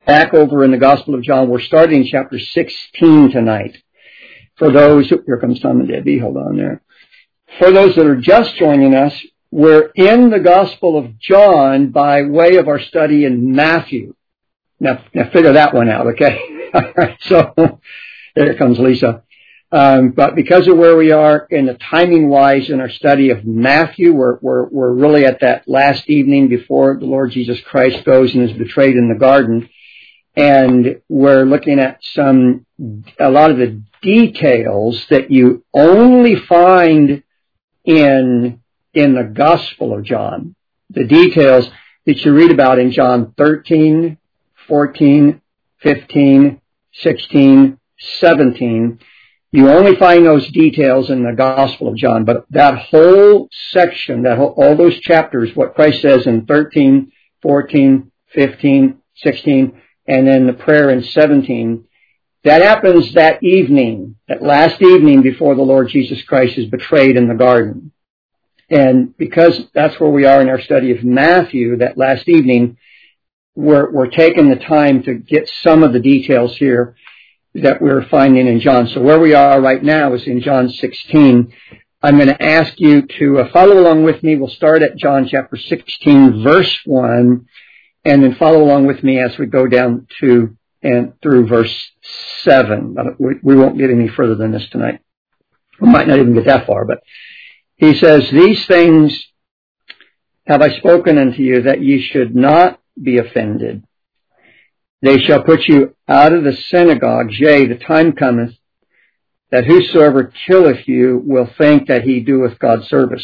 back over in the Gospel of John. We're starting chapter 16 tonight. For those, here comes Tom and Debbie, hold on there. For those that are just joining us, we're in the Gospel of John by way of our study in Matthew. Now figure that one out, okay? All right, so there comes Lisa. But because of where we are in the timing-wise in our study of Matthew, we're really at that last evening before the Lord Jesus Christ goes and is betrayed in the garden. And we're looking at a lot of the details that you only find in the Gospel of John. The details that you read about in John 13, 14, 15, 16, 17. You only find those details in the Gospel of John. But that whole section, all those chapters, what Christ says in 13, 14, 15, 16, and then the prayer in 17, that happens that evening, that last evening before the Lord Jesus Christ is betrayed in the garden. And because that's where we are in our study of Matthew, that last evening, we're taking the time to get some of the details here that we're finding in John. So where we are right now is in John 16. I'm going to ask you to follow along with me. We'll start at John chapter 16, verse 1, and then follow along with me as we go down to and through verse 7. We won't get any further than this tonight. We might not even get that far, but he says, "These things have I spoken unto you, that ye should not be offended. They shall put you out of the synagogues. Yea, the time cometh, that whosoever killeth you will think that he doeth God service.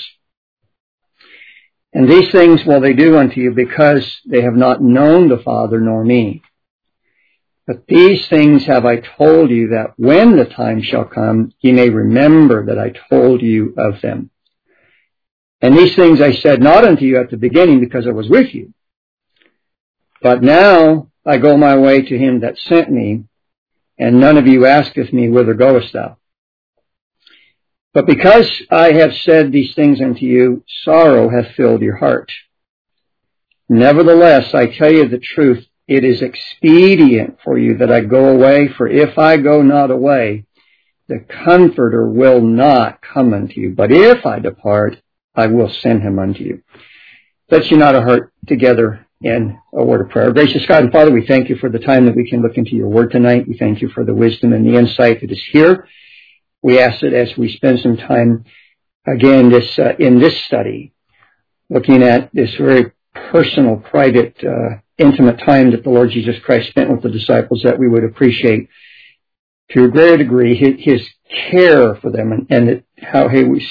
And these things will they do unto you, because they have not known the Father nor me. But these things have I told you, that when the time shall come, ye may remember that I told you of them. And these things I said not unto you at the beginning, because I was with you. But now I go my way to him that sent me, and none of you asketh me, whither goest thou? But because I have said these things unto you, sorrow hath filled your heart. Nevertheless, I tell you the truth, it is expedient for you that I go away, for if I go not away, the Comforter will not come unto you. But if I depart, I will send him unto you." Let's unite our heart together in a word of prayer. Gracious God and Father, we thank you for the time that we can look into your word tonight. We thank you for the wisdom and the insight that is here. We ask that as we spend some time again in this study, looking at this very personal, private, intimate time that the Lord Jesus Christ spent with the disciples, that we would appreciate to a greater degree his care for them, and how he was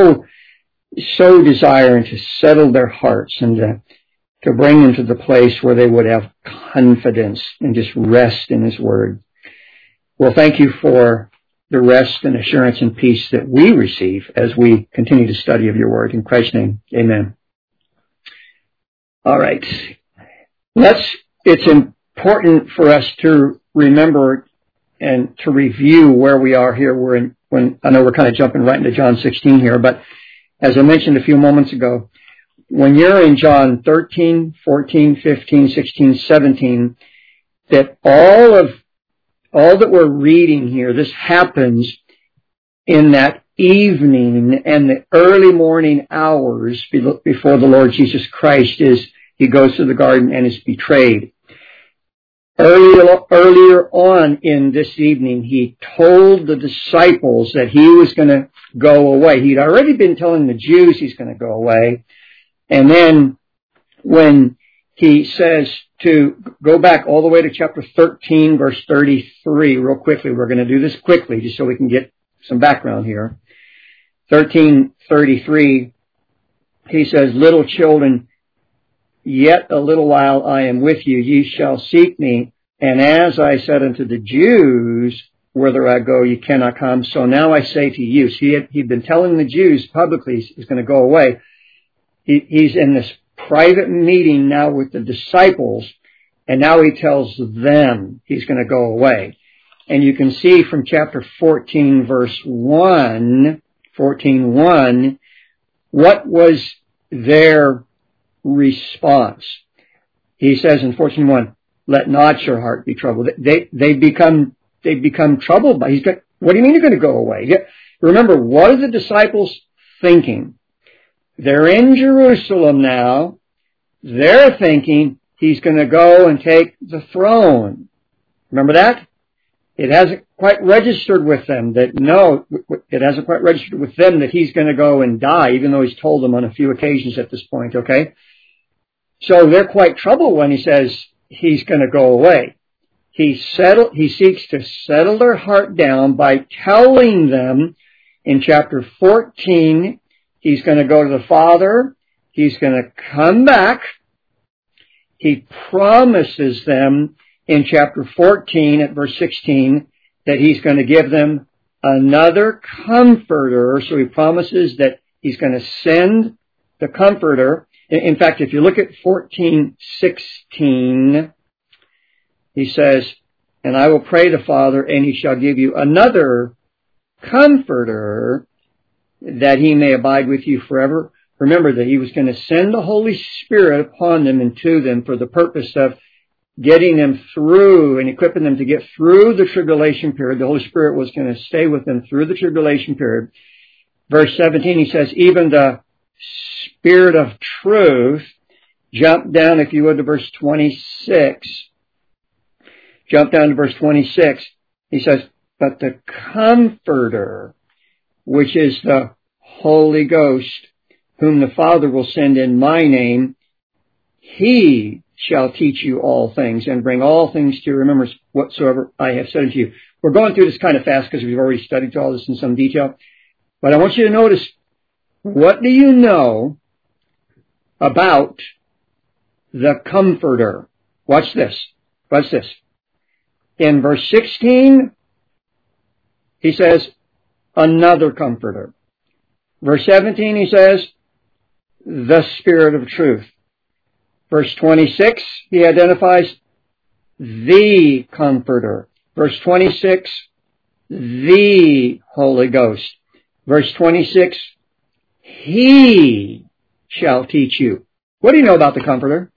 so desiring to settle their hearts and to bring them to the place where they would have confidence and just rest in his word. Well, thank you for the rest and assurance and peace that we receive as we continue to study of your word. In Christ's name, amen. All right. It's important for us to remember and to review where we are here. I know we're kind of jumping right into John 16 here, but as I mentioned a few moments ago, when you're in John 13, 14, 15, 16, 17, that all that we're reading here, this happens in that evening and the early morning hours before the Lord Jesus Christ he goes to the garden and is betrayed. Earlier on in this evening, he told the disciples that he was going to go away. He'd already been telling the Jews he's going to go away. And then when he says to go back all the way to chapter 13, verse 33, real quickly, we're going to do this quickly just so we can get some background here. 13:33, he says, "Little children, yet a little while I am with you. Ye shall seek me. And as I said unto the Jews, whither I go, ye cannot come. So now I say to you." So he'd been telling the Jews publicly he's going to go away. He's in this private meeting now with the disciples, and now he tells them he's going to go away. And you can see from chapter 14, verse 1, 14:1, what was their response. He says in 14:1, let not your heart be troubled. They become troubled by, what do you mean you're going to go away? Remember, what are the disciples thinking? They're in Jerusalem now. They're thinking he's going to go and take the throne. Remember that? It hasn't quite registered with them that he's going to go and die, even though he's told them on a few occasions at this point, okay? So they're quite troubled when he says he's going to go away. He seeks to settle their heart down by telling them in chapter 14, he's going to go to the Father. He's going to come back. He promises them in chapter 14 at verse 16 that he's going to give them another comforter. So he promises that he's going to send the comforter. In fact, if you look at 14:16, he says, and I will pray the Father, and he shall give you another comforter that he may abide with you forever. Remember that he was going to send the Holy Spirit upon them and to them for the purpose of getting them through and equipping them to get through the tribulation period. The Holy Spirit was going to stay with them through the tribulation period. Verse 17, he says, even the Spirit of truth. Jump down, if you would, to verse 26. Jump down to verse 26. He says, but the Comforter, which is the Holy Ghost, whom the Father will send in my name, he shall teach you all things and bring all things to your remembrance whatsoever I have said unto you. We're going through this kind of fast because we've already studied all this in some detail. But I want you to notice, what do you know about the Comforter? Watch this. Watch this. In verse 16, he says, another Comforter. Verse 17, he says, the Spirit of truth. Verse 26, he identifies the Comforter. Verse 26, the Holy Ghost. Verse 26, he shall teach you. What do you know about the Comforter?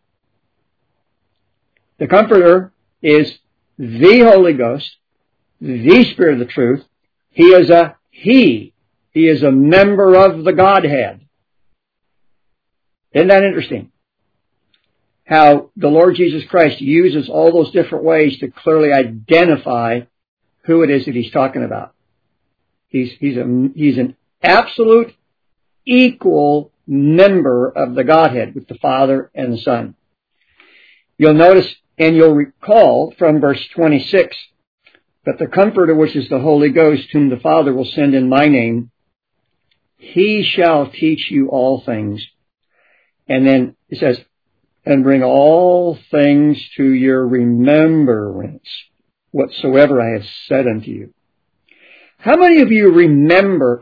The Comforter is the Holy Ghost, the Spirit of the truth. He is a he. He is a member of the Godhead. Isn't that interesting? How the Lord Jesus Christ uses all those different ways to clearly identify who it is that he's talking about. He's an absolute equal member of the Godhead with the Father and the Son. You'll notice and you'll recall from verse 26 that the Comforter, which is the Holy Ghost, whom the Father will send in my name, he shall teach you all things. And then it says, and bring all things to your remembrance whatsoever I have said unto you. How many of you remember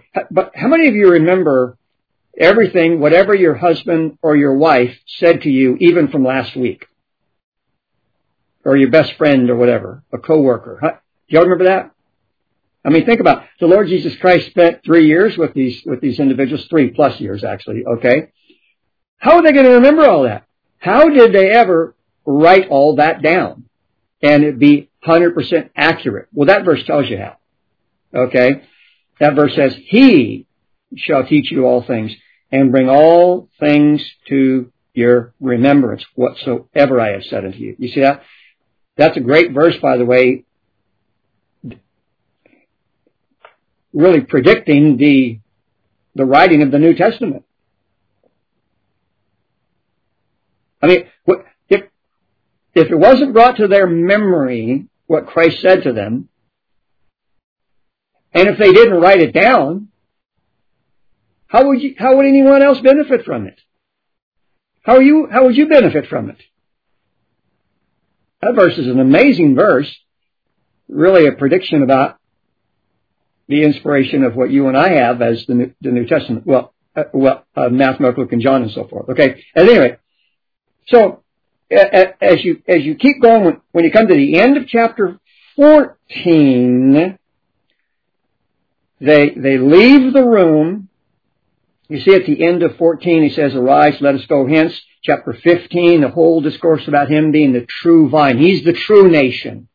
everything, whatever your husband or your wife said to you, even from last week? Or your best friend or whatever, a coworker. Do y'all remember that? I mean, think about it. The Lord Jesus Christ spent 3 years with these individuals, 3+ years actually, okay? How are they going to remember all that? How did they ever write all that down and it be 100% accurate? Well, that verse tells you how. Okay? That verse says, he shall teach you all things and bring all things to your remembrance whatsoever I have said unto you. You see that? That's a great verse, by the way, really predicting the writing of the New Testament. I mean, if it wasn't brought to their memory what Christ said to them, and if they didn't write it down, how would anyone else benefit from it? How would you benefit from it? That verse is an amazing verse, really a prediction about the inspiration of what you and I have as the New Testament. Matthew, Mark, Luke, and John, and so forth. Okay. At any rate, so as you keep going, when you come to the end of chapter 14, they leave the room, You see at the end of 14, he says, arise, let us go hence. Chapter 15, the whole discourse about him being the true vine. He's the true nation.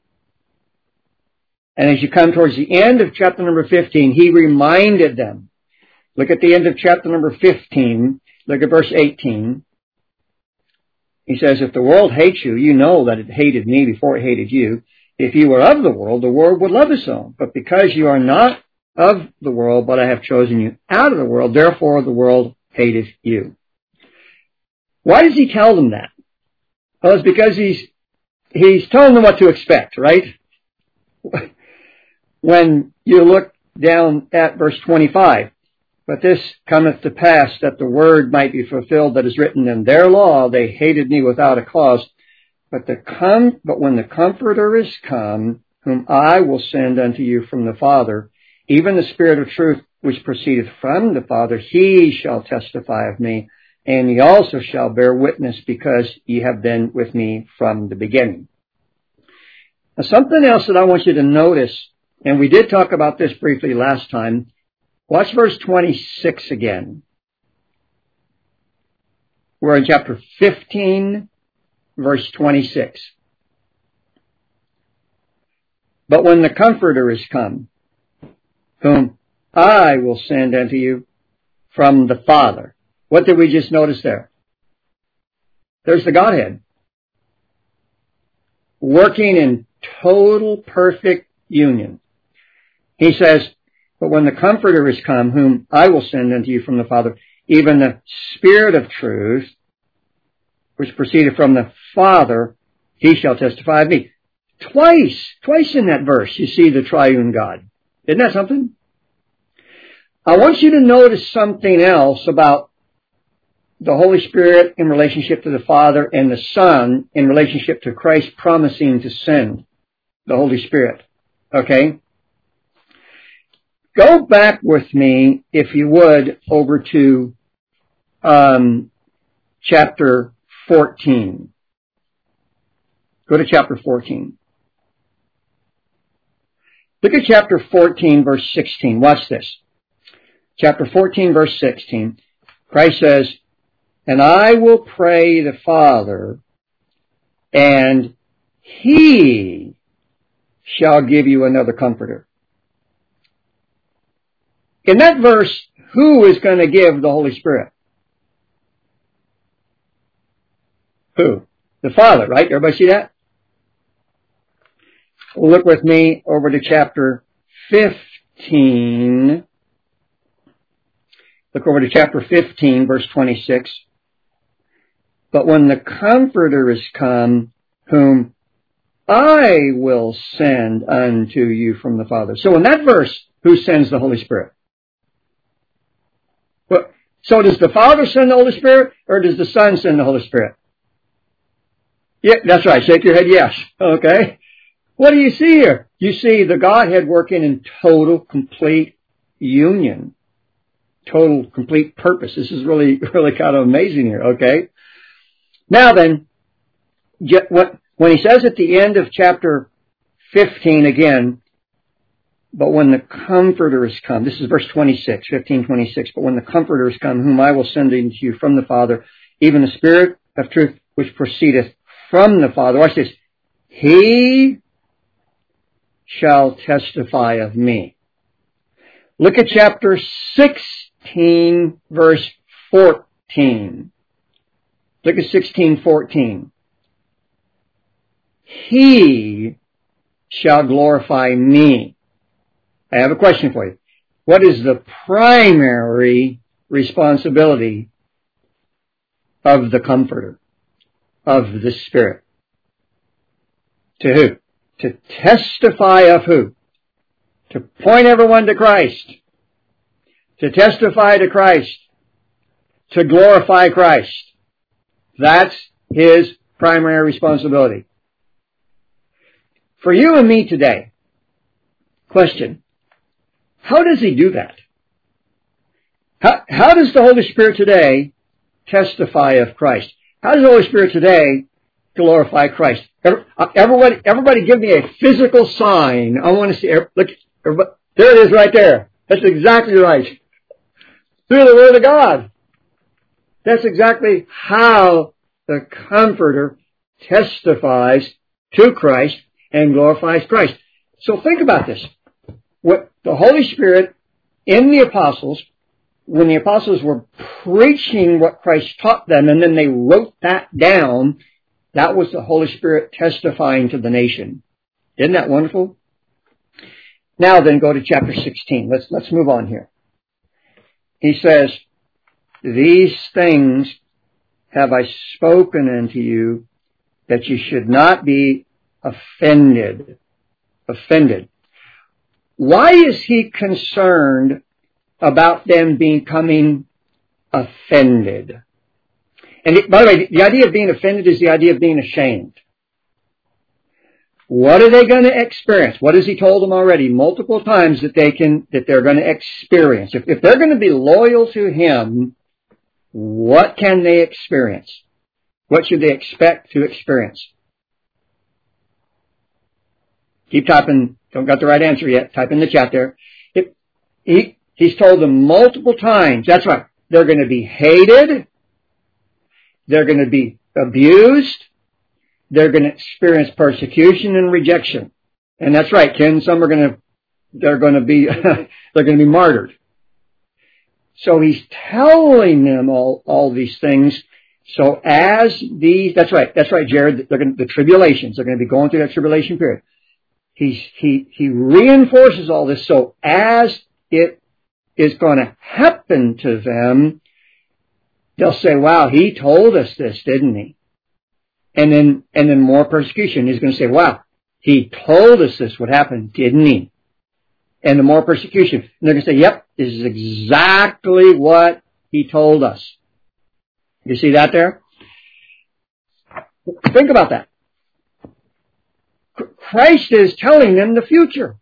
And as you come towards the end of chapter number 15, he reminded them. Look at the end of chapter number 15. Look at verse 18. He says, if the world hates you, you know that it hated me before it hated you. If you were of the world would love its own. But because you are not of the world, but I have chosen you out of the world, therefore the world hateth you. Why does he tell them that? Well, it's because he's telling them what to expect, right? When you look down at verse 25, but this cometh to pass that the word might be fulfilled that is written in their law, they hated me without a cause. But when the Comforter is come, whom I will send unto you from the Father, even the Spirit of truth which proceedeth from the Father, he shall testify of me, and ye also shall bear witness, because ye have been with me from the beginning. Now, something else that I want you to notice, and we did talk about this briefly last time. Watch verse 26 again. We're in chapter 15, verse 26. But when the Comforter is come, whom I will send unto you from the Father. What did we just notice there? There's the Godhead, working in total perfect union. He says, but when the Comforter is come, whom I will send unto you from the Father, even the Spirit of truth, which proceeded from the Father, he shall testify of me. Twice in that verse, you see the triune God. Isn't that something? I want you to notice something else about the Holy Spirit in relationship to the Father and the Son in relationship to Christ promising to send the Holy Spirit. Okay? Go back with me, if you would, over to chapter 14. Go to chapter 14. Look at chapter 14, verse 16. Watch this. Chapter 14, verse 16. Christ says, and I will pray the Father, and he shall give you another Comforter. In that verse, who is going to give the Holy Spirit? Who? The Father, right? Everybody see that? Look with me over to chapter 15. Look over to chapter 15, verse 26. But when the Comforter is come, whom I will send unto you from the Father. So in that verse, who sends the Holy Spirit? Well, so does the Father send the Holy Spirit, or does the Son send the Holy Spirit? Yeah, that's right. Shake your head yes. Okay. What do you see here? You see the Godhead working in total, complete union. Total, complete purpose. This is really kind of amazing here. Okay. Now then, when he says at the end of chapter 15 again, but when the Comforter is come, this is verse 26, 15:26, but when the Comforter is come, whom I will send unto you from the Father, even the Spirit of truth which proceedeth from the Father. Watch this. He shall testify of me. Look at chapter 16, verse 14. Look at 16:14. He shall glorify me. I have a question for you. What is the primary responsibility of the Comforter, of the Spirit? To who? To testify of who? To point everyone to Christ. To testify to Christ. To glorify Christ. That's his primary responsibility. For you and me today, question, how does he do that? How does the Holy Spirit today testify of Christ? How does the Holy Spirit today glorify Christ? Everybody give me a physical sign. I want to see, look, there it is right there. That's exactly right. through the Word of God. That's exactly how the Comforter testifies to Christ and glorifies Christ. So think about this. What the Holy Spirit in the apostles, when the apostles were preaching what Christ taught them and then they wrote that down, that was the Holy Spirit testifying to the nation. Isn't that wonderful? Now then, go to chapter 16. Let's move on here. He says, these things have I spoken unto you, that you should not be offended. Offended. Why is he concerned about them becoming offended? And by the way, the idea of being offended is the idea of being ashamed. What are they going to experience? What has he told them already multiple times that they're going to experience? If they're going to be loyal to him, what can they experience? What should they expect to experience? Keep typing. Don't got the right answer yet. Type in the chat there. He's told them multiple times. That's right. They're going to be hated. They're going to be abused. They're going to experience persecution and rejection. And that's right, Ken. Some they're going to be martyred. So he's telling them all these things. So that's right, Jared. The tribulations. They're going to be going through that tribulation period. He reinforces all this. So as it is going to happen to them, they'll say, wow, he told us this, didn't he? And then more persecution. He's going to say, wow, he told us this would happen, didn't he? And the more persecution. And they're going to say, yep, this is exactly what he told us. You see that there? Think about that. Christ is telling them the future.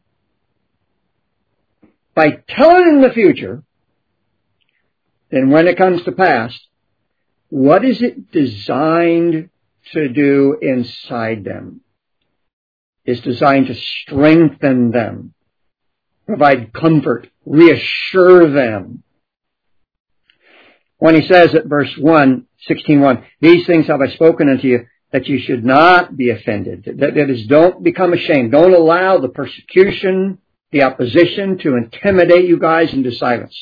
By telling them the future, then when it comes to pass, what is it designed to do inside them? It's designed to strengthen them, provide comfort, reassure them. When he says at verse 1, 16:1, these things have I spoken unto you, that you should not be offended. That is, don't become ashamed. Don't allow the persecution, the opposition to intimidate you guys into silence.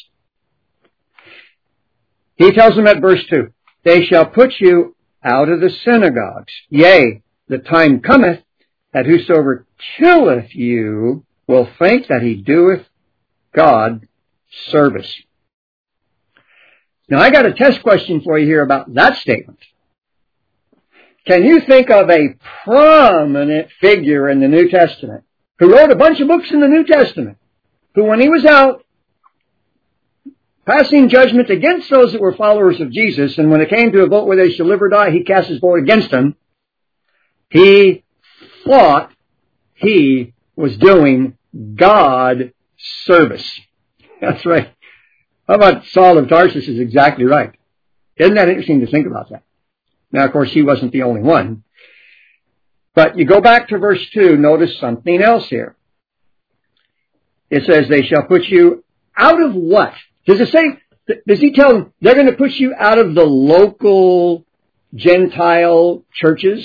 He tells them at verse 2, they shall put you out of the synagogues. Yea, the time cometh that whosoever killeth you will think that he doeth God service. Now I got a test question for you here about that statement. Can you think of a prominent figure in the New Testament who wrote a bunch of books in the New Testament, who when he was out passing judgment against those that were followers of Jesus, and when it came to a vote whether they should live or die, he cast his vote against them, he thought he was doing God service. That's right. How about Saul of Tarsus is exactly right. Isn't that interesting to think about that? Now, of course, he wasn't the only one. But you go back to verse 2, notice something else here. It says, they shall put you out of what? Does it say, does he tell them they're going to put you out of the local Gentile churches?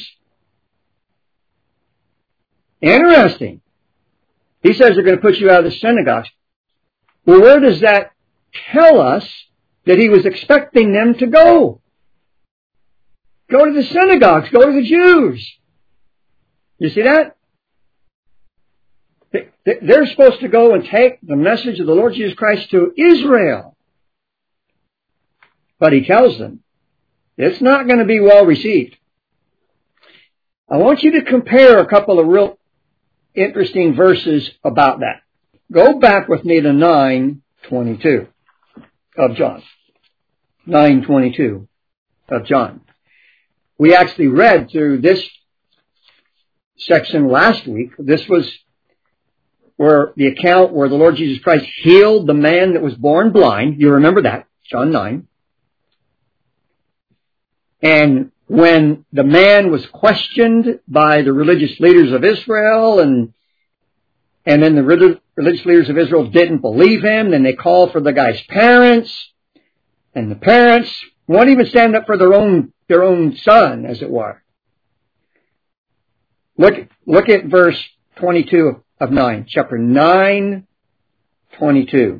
Interesting. He says they're going to put you out of the synagogues. Well, where does that tell us that he was expecting them to go? Go to the synagogues. Go to the Jews. You see that? They're supposed to go and take the message of the Lord Jesus Christ to Israel. But he tells them it's not going to be well received. I want you to compare a couple of real interesting verses about that. Go back with me to 9:22 of John. 9:22 of John. We actually read through this section last week. This was where the account where the Lord Jesus Christ healed the man that was born blind. You remember that, John 9. And when the man was questioned by the religious leaders of Israel, and then the religious leaders of Israel didn't believe him. Then they called for the guy's parents. And the parents won't even stand up for their own son, as it were. Look at verse 22 of 9. Chapter 9, 22.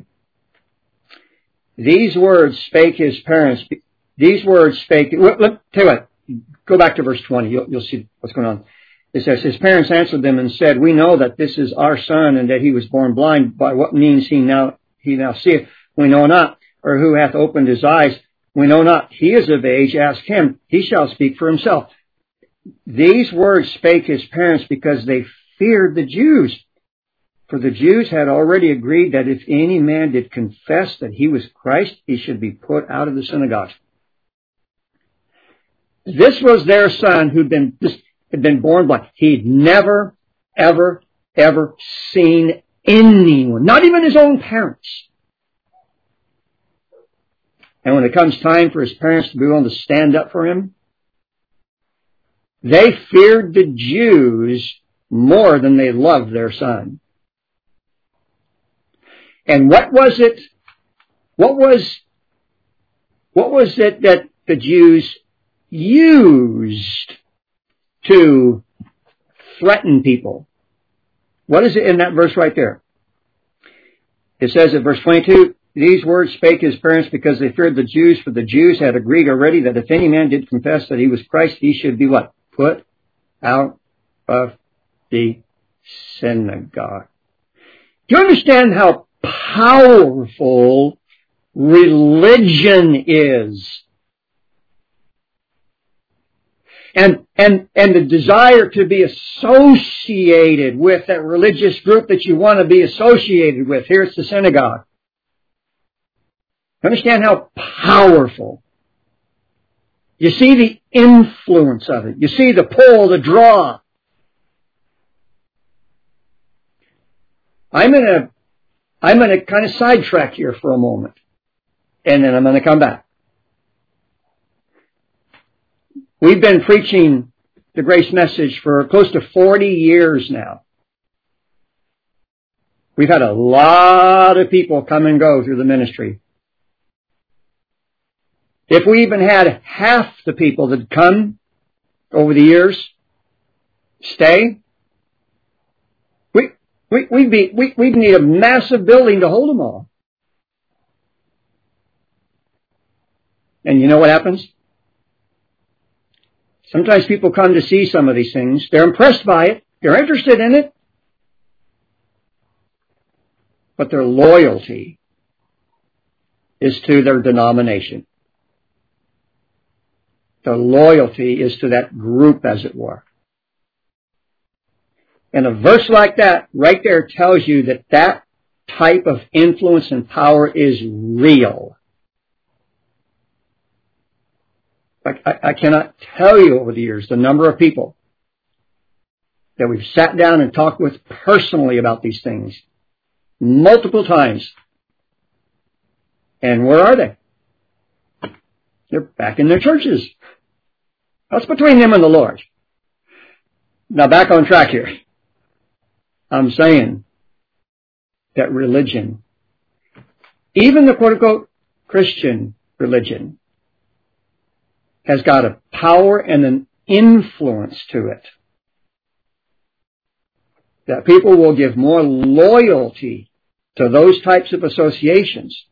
These words spake his parents. These words spake... Tell you what. Go back to verse 20. You'll see what's going on. It says, his parents answered them and said, we know that this is our son and that he was born blind. By what means he now seeth, we know not. Or who hath opened his eyes, we know not. He is of age, ask him. He shall speak for himself. These words spake his parents because they feared the Jews. For the Jews had already agreed that if any man did confess that he was Christ, he should be put out of the synagogue. This was their son who had been born blind. He'd never, ever, ever seen anyone, not even his own parents. And when it comes time for his parents to be willing to stand up for him, they feared the Jews more than they loved their son. And what was it that the Jews used to threaten people? What is it in that verse right there? It says in verse 22, these words spake his parents because they feared the Jews, for the Jews had agreed already that if any man did confess that he was Christ, he should be what? Put out of the synagogue. Do you understand how powerful religion is? And the desire to be associated with that religious group that you want to be associated with. Here it's the synagogue. Understand how powerful. You see the influence of it. You see the pull, the draw. I'm going to kind of sidetrack here for a moment. And then I'm going to come back. We've been preaching the grace message for close to 40 years now. We've had a lot of people come and go through the ministry. If we even had half the people that come over the years stay, we'd need a massive building to hold them all. And you know what happens? Sometimes people come to see some of these things. They're impressed by it. They're interested in it. But their loyalty is to their denomination. Their loyalty is to that group, as it were. And a verse like that right there tells you that that type of influence and power is real. I cannot tell you over the years the number of people that we've sat down and talked with personally about these things multiple times. And where are they? They're back in their churches. That's between them and the Lord. Now back on track here. I'm saying that religion, even the quote-unquote Christian religion, has got a power and an influence to it that people will give more loyalty to those types of associations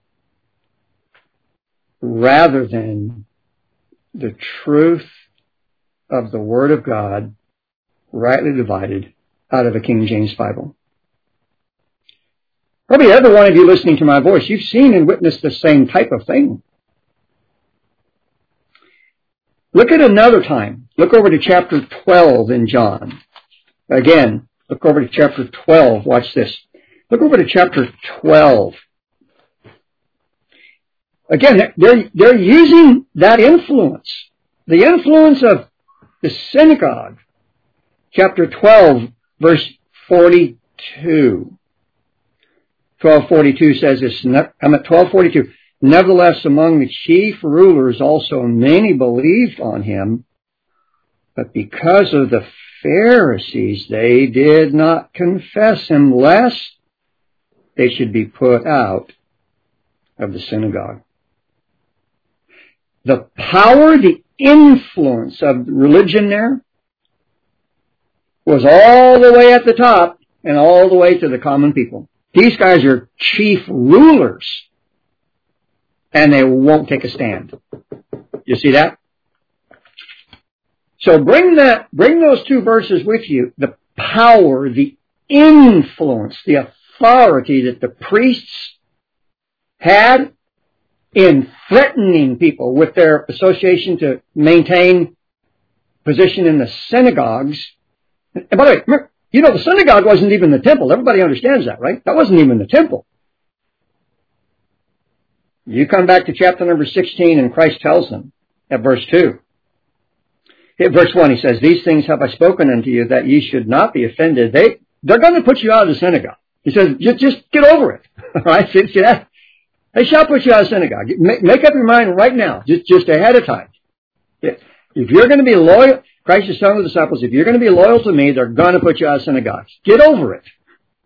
rather than the truth of the Word of God rightly divided out of a King James Bible. Probably every one of you listening to my voice, you've seen and witnessed the same type of thing. Look at another time. Look over to chapter 12 in John. Again, look over to chapter 12. Watch this. Look over to chapter 12. Again, they're using that influence. The influence of the synagogue. Chapter 12, verse 42. 12:42 says this. I'm at 12:42. Nevertheless, among the chief rulers also many believed on him, but because of the Pharisees they did not confess him, lest they should be put out of the synagogue. The power, the influence of religion there was all the way at the top and all the way to the common people. These guys are chief rulers, and they won't take a stand. You see that? So bring those two verses with you. The power, the influence, the authority that the priests had in threatening people with their association to maintain position in the synagogues. And by the way, remember, the synagogue wasn't even the temple. Everybody understands that, right? That wasn't even the temple. You come back to chapter number 16 and Christ tells them at verse 2. At verse 1 he says, "These things have I spoken unto you that ye should not be offended." They're going to put you out of the synagogue. He says, just get over it. All right? See that? They shall put you out of the synagogue. Make up your mind right now, just ahead of time. If you're going to be loyal, Christ is telling the disciples, if you're going to be loyal to me, they're going to put you out of synagogues. Get over it.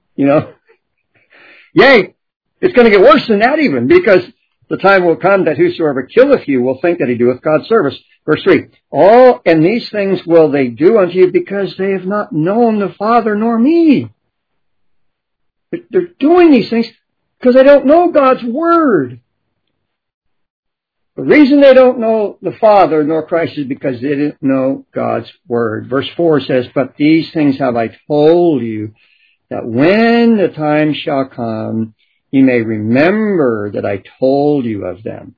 Yea, it's going to get worse than that even, because the time will come that whosoever killeth you will think that he doeth God's service. Verse 3, "All and these things will they do unto you because they have not known the Father nor me." They're doing these things because they don't know God's Word. The reason they don't know the Father nor Christ is because they didn't know God's Word. Verse 4 says, "But these things have I told you, that when the time shall come, you may remember that I told you of them."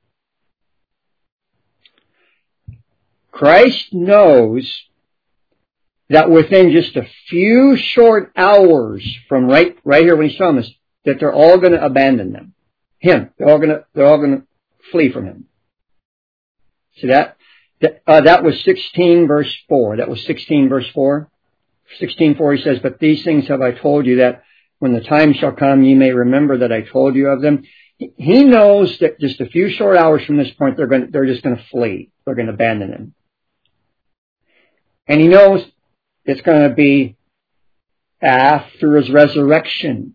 Christ knows that within just a few short hours from right here when he's telling us, that they're all going to abandon him. They're all going to flee from him. See that? That was 16 verse 4. That was 16 verse 4. 16:4 he says, "But these things have I told you, that when the time shall come, ye may remember that I told you of them." He knows that just a few short hours from this point, they're just going to flee. They're going to abandon him. And he knows it's going to be after his resurrection.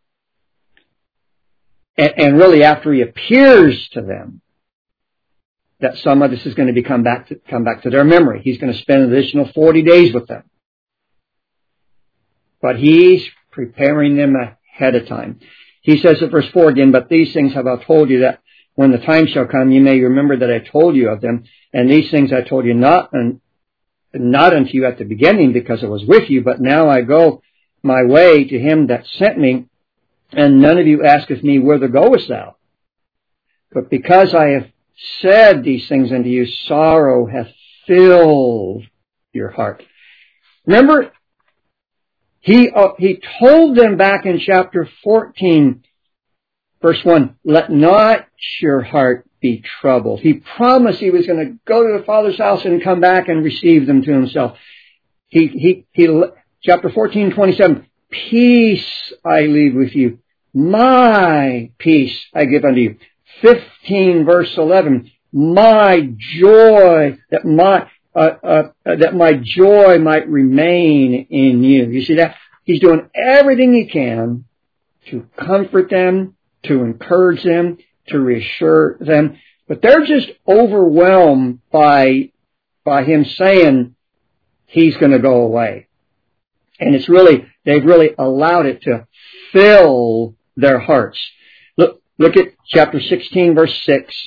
And really after he appears to them, that some of this is going to come back to their memory. He's going to spend an additional 40 days with them. But he's preparing them ahead of time. He says in verse 4 again, "But these things have I told you, that when the time shall come, you may remember that I told you of them. And these things I told you not unto you at the beginning, because I was with you, but now I go my way to him that sent me, and none of you asketh me, whither goest thou? But because I have said these things unto you, sorrow hath filled your heart." Remember, he told them back in chapter 14, verse 1, "Let not your heart be troubled." He promised he was going to go to the Father's house and come back and receive them to himself. Chapter 14:27, "Peace I leave with you, my peace I give unto you." 15 verse 11, "My joy, that my joy might remain in you." You see that? He's doing everything he can to comfort them, to encourage them, to reassure them. But they're just overwhelmed by him saying he's going to go away. And they've really allowed it to fill their hearts. Look at chapter 16, verse 6.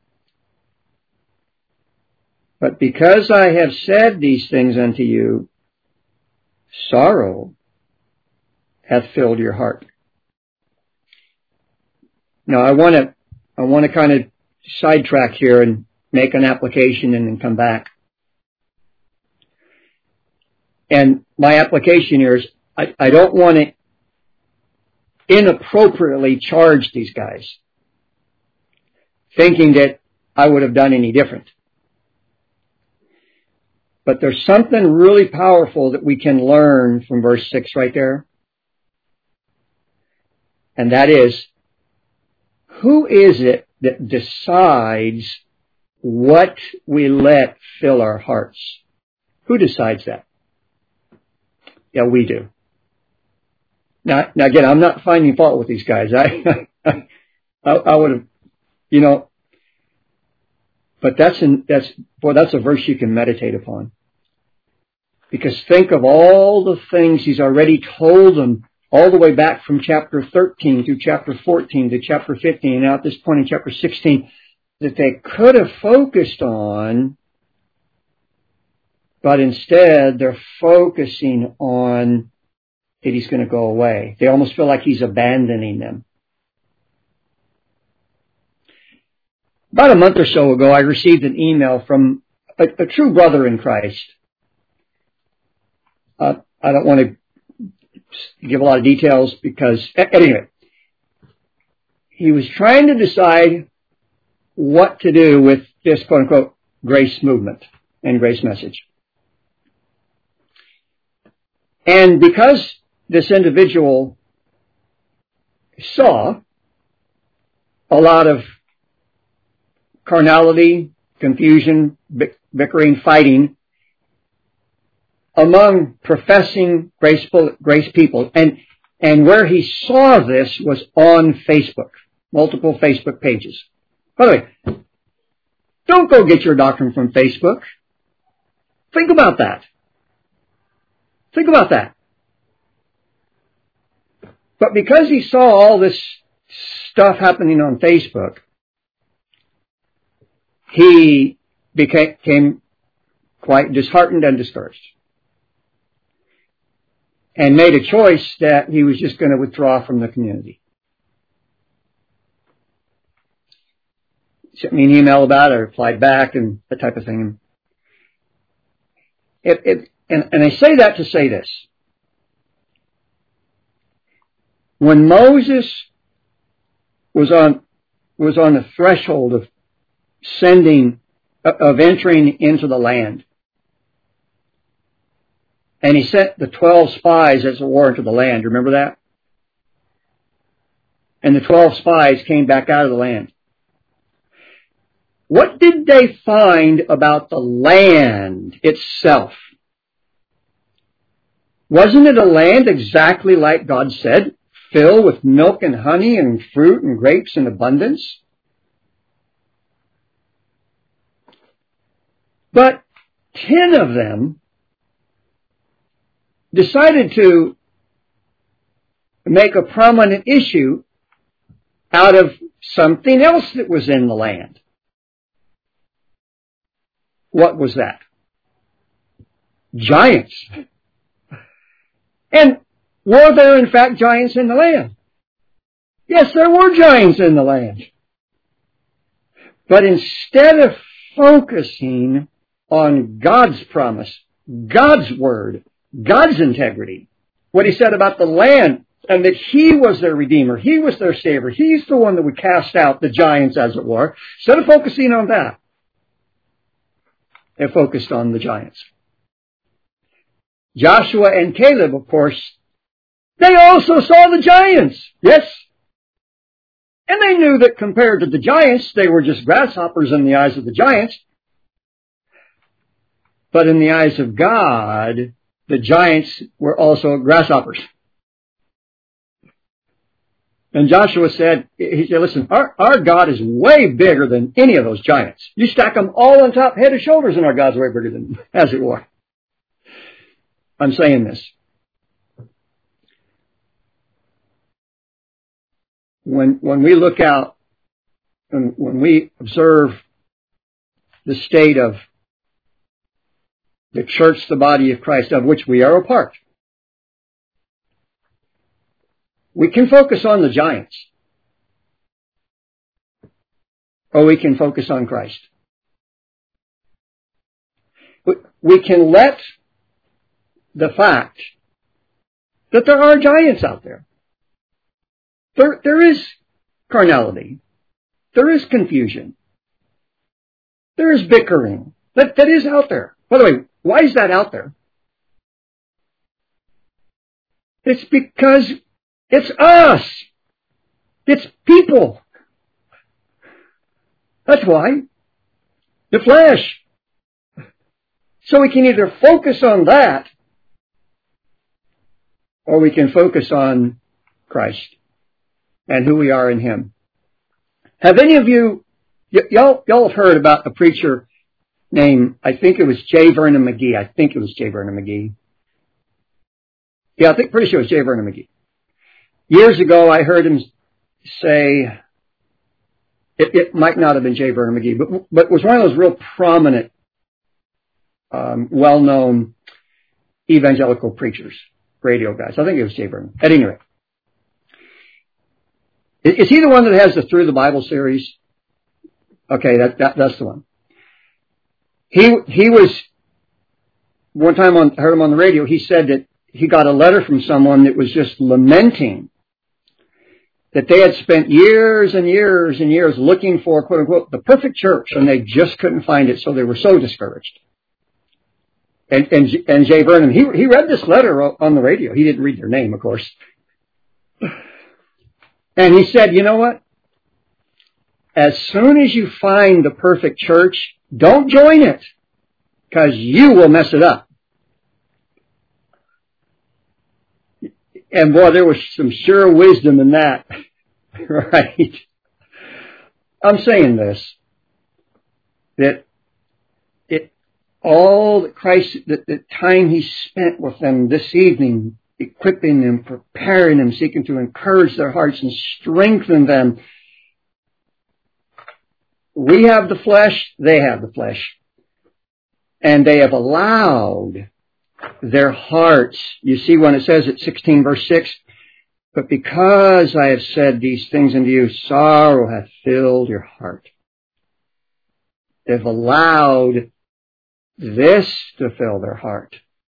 "But because I have said these things unto you, sorrow hath filled your heart." Now I want to kind of sidetrack here and make an application and then come back. And my application here is, I don't want to inappropriately charge these guys, thinking that I would have done any different. But there's something really powerful that we can learn from verse 6 right there. And that is, who is it that decides what we let fill our hearts? Who decides that? Yeah, we do. Now again, I'm not finding fault with these guys. I would have, you know, but that's a verse you can meditate upon. Because think of all the things he's already told them all the way back from chapter 13 to chapter 14 to chapter 15 and now at this point in chapter 16 that they could have focused on, but instead they're focusing on that he's going to go away. They almost feel like he's abandoning them. About a month or so ago, I received an email from a true brother in Christ. I don't want to give a lot of details because, anyway, he was trying to decide what to do with this quote-unquote grace movement and grace message. And because this individual saw a lot of carnality, confusion, bickering, fighting among professing grace people, and where he saw this was on Facebook, multiple Facebook pages. By the way, don't go get your doctrine from Facebook. Think about that. Think about that. But because he saw all this stuff happening on Facebook, he became quite disheartened and discouraged. And made a choice that he was just going to withdraw from the community. Sent me an email about it, I replied back, and that type of thing. And I say that to say this. When Moses was on the threshold of entering into the land, and he sent the 12 spies as it were into the land. Remember that? And the 12 spies came back out of the land. What did they find about the land itself? Wasn't it a land exactly like God said, filled with milk and honey and fruit and grapes in abundance? But 10 of them decided to make a prominent issue out of something else that was in the land. What was that? Giants. And were there in fact giants in the land? Yes, there were giants in the land. But instead of focusing on God's promise, God's word, God's integrity, what he said about the land, and that he was their redeemer, he was their savior, he's the one that would cast out the giants, as it were. Instead of focusing on that, they focused on the giants. Joshua and Caleb, of course, they also saw the giants, yes. And they knew that compared to the giants, they were just grasshoppers in the eyes of the giants. But in the eyes of God, the giants were also grasshoppers. And Joshua said, listen, our God is way bigger than any of those giants. You stack them all on top, head and shoulders, and our God's way bigger than them, as it were. I'm saying this. When we look out, and when we observe the state of the church, the body of Christ, of which we are a part, we can focus on the giants, or we can focus on Christ. We can let the fact that there are giants out there. There is carnality. There is confusion. There is bickering. That is out there. By the way, why is that out there? It's because it's us. It's people. That's why. The flesh. So we can either focus on that, or we can focus on Christ and who we are in Him. Have any of y'all have heard about a preacher named, I think it was J. Vernon McGee. Yeah, pretty sure it was J. Vernon McGee. Years ago, I heard him say, it might not have been J. Vernon McGee, but it was one of those real prominent, well-known evangelical preachers, radio guys. I think it was J. Vernon. At any rate. Is he the one that has the Through the Bible series? Okay, that's the one. He was, one time I heard him on the radio, he said that he got a letter from someone that was just lamenting that they had spent years and years and years looking for, quote unquote, the perfect church, and they just couldn't find it, so they were so discouraged. And J. Vernon, he read this letter on the radio. He didn't read their name, of course. And he said, you know what? As soon as you find the perfect church, don't join it, because you will mess it up. And boy, there was some sure wisdom in that, right? I'm saying this, that all that Christ, the time He spent with them this evening, equipping them, preparing them, seeking to encourage their hearts and strengthen them. We have the flesh, they have the flesh. And they have allowed their hearts. You see when it says at 16 verse 6, but because I have said these things unto you, sorrow hath filled your heart. They've allowed this to fill their heart.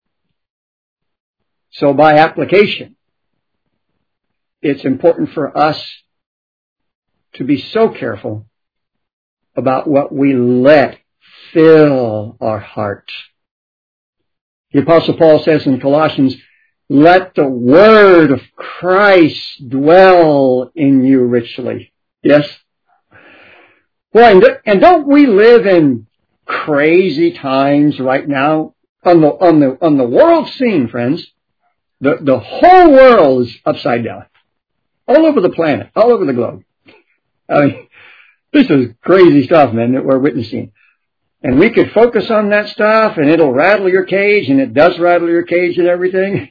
So by application, it's important for us to be so careful about what we let fill our heart. The Apostle Paul says in Colossians, let the word of Christ dwell in you richly. Yes? Boy, and don't we live in crazy times right now on the world scene, friends? The whole world is upside down. All over the planet, all over the globe. I mean, this is crazy stuff, man, that we're witnessing. And we could focus on that stuff and it'll rattle your cage, and it does rattle your cage and everything.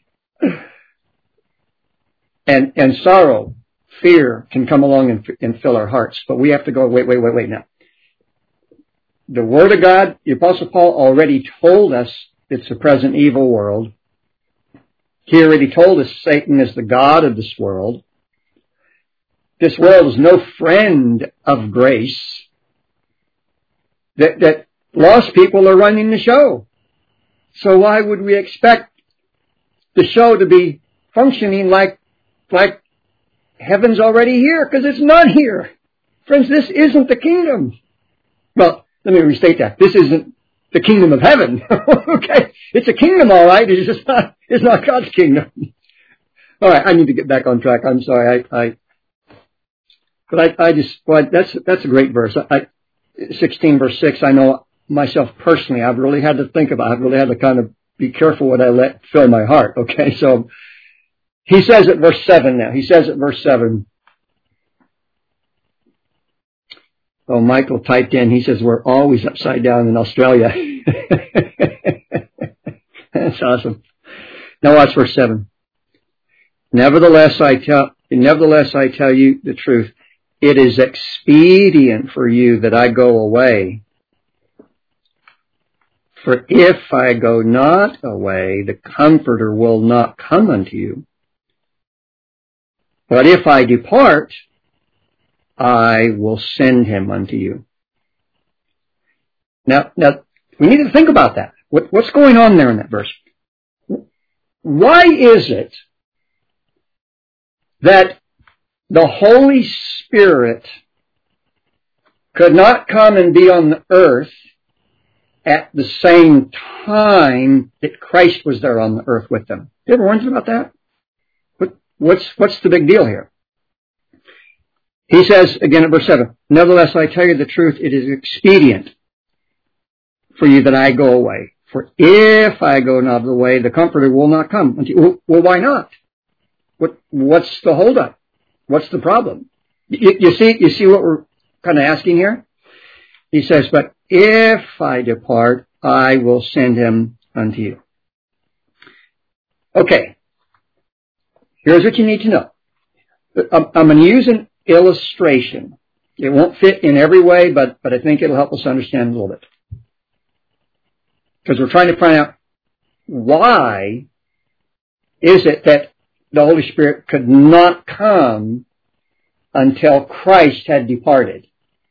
And sorrow, fear can come along and fill our hearts. But we have to go, wait now. The Word of God, the Apostle Paul already told us it's a present evil world. He already told us Satan is the god of this world. This world is no friend of grace. That lost people are running the show. So why would we expect the show to be functioning like heaven's already here? Because it's not here. Friends, this isn't the kingdom. Well, let me restate that. This isn't the kingdom of heaven. Okay? It's a kingdom, all right. It's just not, it's not God's kingdom. All right, I need to get back on track. I'm sorry. But that's a great verse. 16 verse 6, I know myself personally, I've really had to think about, I've really had to kind of be careful what I let fill my heart. Okay, so he says at verse 7 now. He says at verse 7, oh, Michael typed in, he says, we're always upside down in Australia. That's awesome. Now watch verse 7. Nevertheless, I tell you the truth. It is expedient for you that I go away. For if I go not away, the Comforter will not come unto you. But if I depart, I will send him unto you. Now, we need to think about that. What's going on there in that verse? Why is it that the Holy Spirit could not come and be on the earth at the same time that Christ was there on the earth with them? You ever wondered about that? What's the big deal here? He says, again at verse 7, nevertheless, I tell you the truth, it is expedient for you that I go away. For if I go not away, the Comforter will not come unto you. Well, why not? What's the holdup? What's the problem? You see what we're kind of asking here? He says, but if I depart, I will send him unto you. Okay. Here's what you need to know. I'm going to use an illustration. It won't fit in every way, but I think it'll help us understand a little bit. Because we're trying to find out why is it that the Holy Spirit could not come until Christ had departed.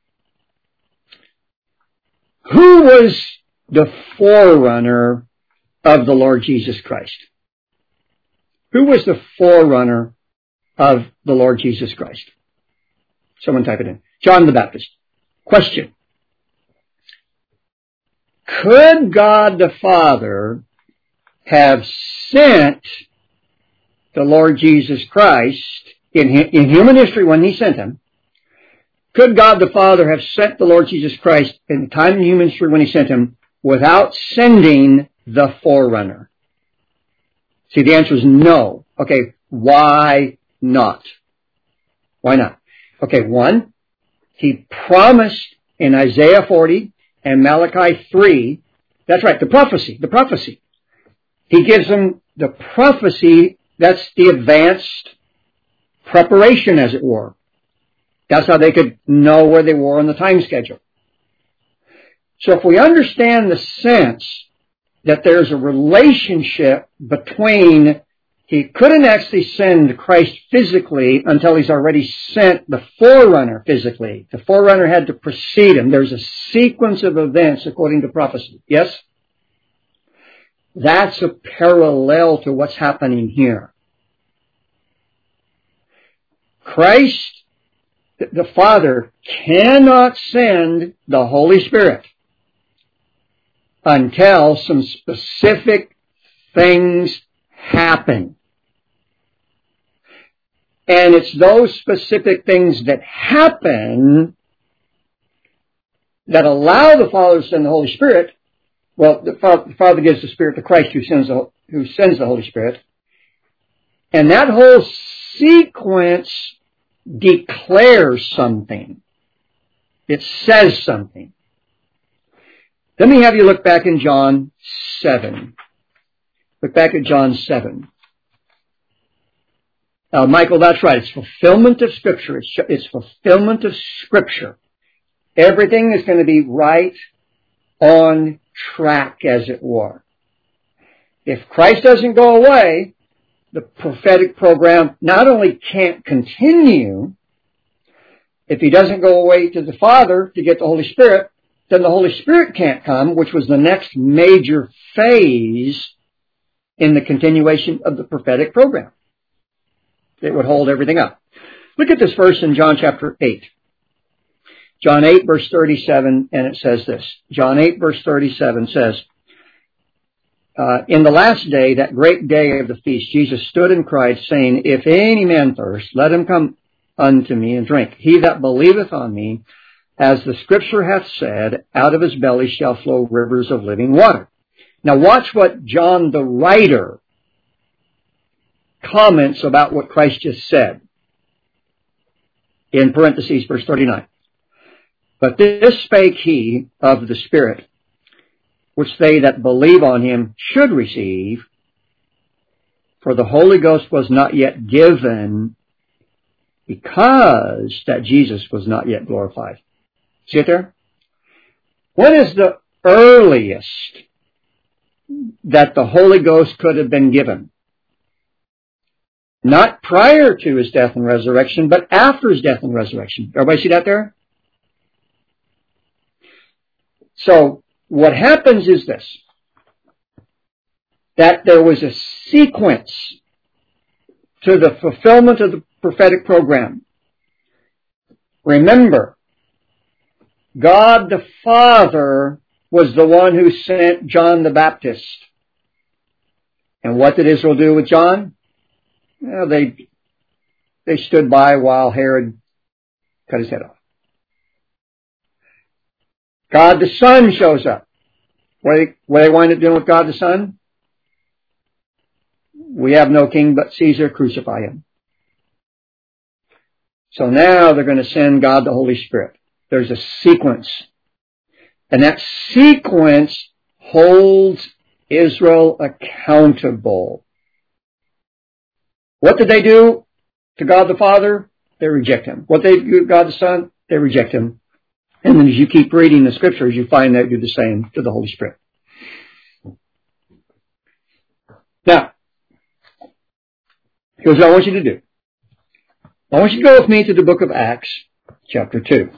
Who was the forerunner of the Lord Jesus Christ? Who was the forerunner of the Lord Jesus Christ? Someone type it in. John the Baptist. Question. Could God the Father have sent the Lord Jesus Christ in human history when he sent him? Could God the Father have sent the Lord Jesus Christ in the time in human history when he sent him without sending the forerunner? See, the answer is no. Okay, why not? Why not? Okay, one, he promised in Isaiah 40 and Malachi 3, that's right, the prophecy. He gives them the prophecy, that's the advanced preparation, as it were. That's how they could know where they were on the time schedule. So if we understand the sense that there's a relationship between, he couldn't actually send Christ physically until he's already sent the forerunner physically. The forerunner had to precede him. There's a sequence of events according to prophecy. Yes? That's a parallel to what's happening here. Christ, the Father, cannot send the Holy Spirit until some specific things happen. And it's those specific things that happen that allow the Father to send the Holy Spirit. Well, the Father gives the Spirit to Christ who sends the Holy Spirit. And that whole sequence declares something. It says something. Let me have you look back in John 7. Look back at John 7. Michael, that's right. It's fulfillment of Scripture. It's fulfillment of Scripture. Everything is going to be right on track, as it were. If Christ doesn't go away, the prophetic program not only can't continue, if he doesn't go away to the Father to get the Holy Spirit, then the Holy Spirit can't come, which was the next major phase in the continuation of the prophetic program. It would hold everything up. Look at this verse in John chapter 8. John 8 verse 37, and it says this. John 8 verse 37 says, in the last day, that great day of the feast, Jesus stood and cried, saying, if any man thirst, let him come unto me and drink. He that believeth on me, as the Scripture hath said, out of his belly shall flow rivers of living water. Now watch what John the writer comments about what Christ just said. In parentheses, verse 39. But this spake he of the Spirit, which they that believe on him should receive, for the Holy Ghost was not yet given, because that Jesus was not yet glorified. See it there? When is the earliest that the Holy Ghost could have been given? Not prior to his death and resurrection, but after his death and resurrection. Everybody see that there? So, what happens is this, that there was a sequence to the fulfillment of the prophetic program. Remember, God the Father was the one who sent John the Baptist. And what did Israel do with John? Well, they stood by while Herod cut his head off. God the Son shows up. What do they wind up doing with God the Son? We have no king but Caesar, crucify him. So now they're going to send God the Holy Spirit. There's a sequence. And that sequence holds Israel accountable. What did they do to God the Father? They reject him. What they do to God the Son? They reject him. And then as you keep reading the scriptures, you find they do the same to the Holy Spirit. Now, here's what I want you to do. I want you to go with me to the book of Acts, chapter 2.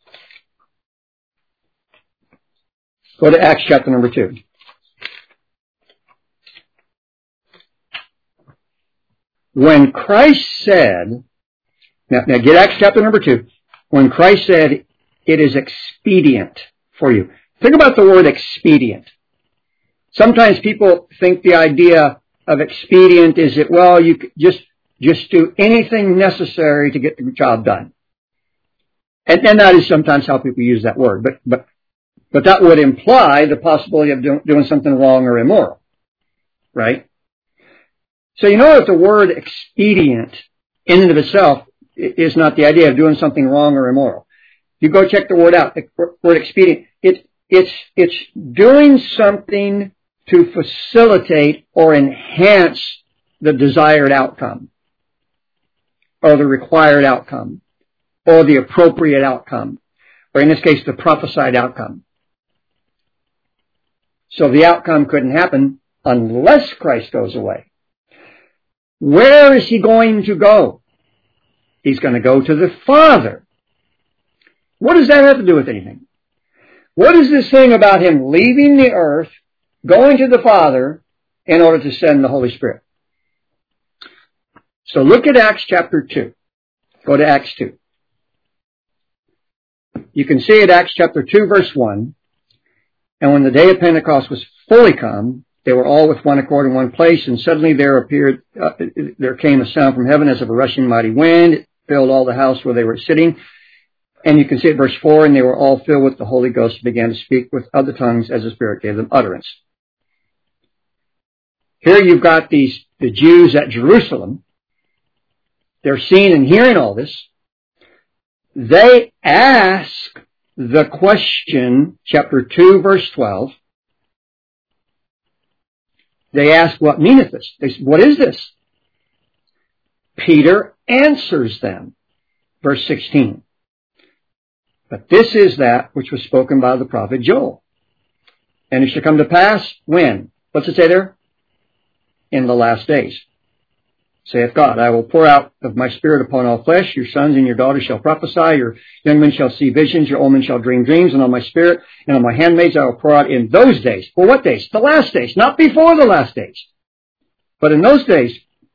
Go to Acts chapter number 2. When Christ said, now get Acts chapter number 2. When Christ said, it is expedient for you. Think about the word expedient. Sometimes people think the idea of expedient is that, well, you just do anything necessary to get the job done. And that is sometimes how people use that word. But that would imply the possibility of doing something wrong or immoral. Right? So you know that the word expedient in and of itself is not the idea of doing something wrong or immoral. You go check the word out. The word expedient. It's doing something to facilitate or enhance the desired outcome, or the required outcome, or the appropriate outcome, or in this case, the prophesied outcome. So the outcome couldn't happen unless Christ goes away. Where is he going to go? He's going to go to the Father. What does that have to do with anything? What is this thing about him leaving the earth, going to the Father, in order to send the Holy Spirit? So look at Acts chapter 2. Go to Acts 2. You can see at Acts chapter 2, verse 1, and when the day of Pentecost was fully come, they were all with one accord in one place, and suddenly there came a sound from heaven as of a rushing mighty wind. It filled all the house where they were sitting. And you can see at verse 4, and they were all filled with the Holy Ghost and began to speak with other tongues as the Spirit gave them utterance. Here you've got the Jews at Jerusalem. They're seeing and hearing all this. They ask the question, chapter 2, verse 12. They ask, what meaneth this? They say, what is this? Peter answers them. Verse 16. But this is that which was spoken by the prophet Joel. And it shall come to pass when? What's it say there? In the last days. Saith God, I will pour out of my Spirit upon all flesh. Your sons and your daughters shall prophesy. Your young men shall see visions. Your old men shall dream dreams. And on my Spirit and on my handmaids I will pour out in those days. Well, what days? The last days. Not before the last days. But in those days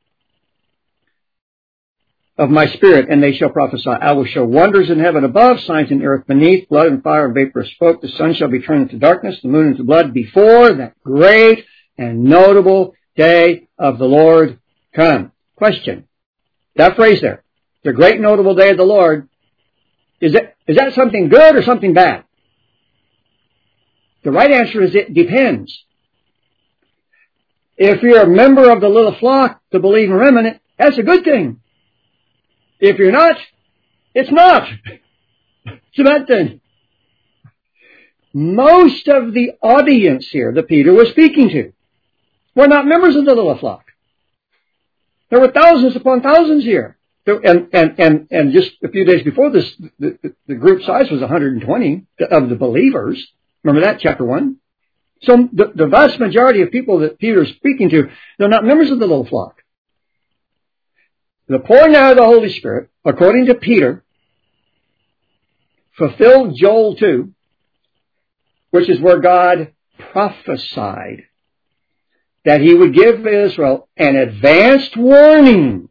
of my Spirit, and they shall prophesy. I will show wonders in heaven above, signs in earth beneath, blood and fire and vapor of smoke. The sun shall be turned into darkness, the moon into blood, before that great and notable day of the Lord come. Question. That phrase there, the great notable day of the Lord, is that something good or something bad? The right answer is it depends. If you're a member of the little flock, the believing remnant, that's a good thing. If you're not, it's not. It's a bad thing. Most of the audience here that Peter was speaking to were not members of the little flock. There were thousands upon thousands here. And just a few days before this, the group size was 120 of the believers. Remember that, chapter 1? So the vast majority of people that Peter is speaking to, they're not members of the little flock. The pouring out of the Holy Spirit, according to Peter, fulfilled Joel 2, which is where God prophesied that he would give Israel an advanced warning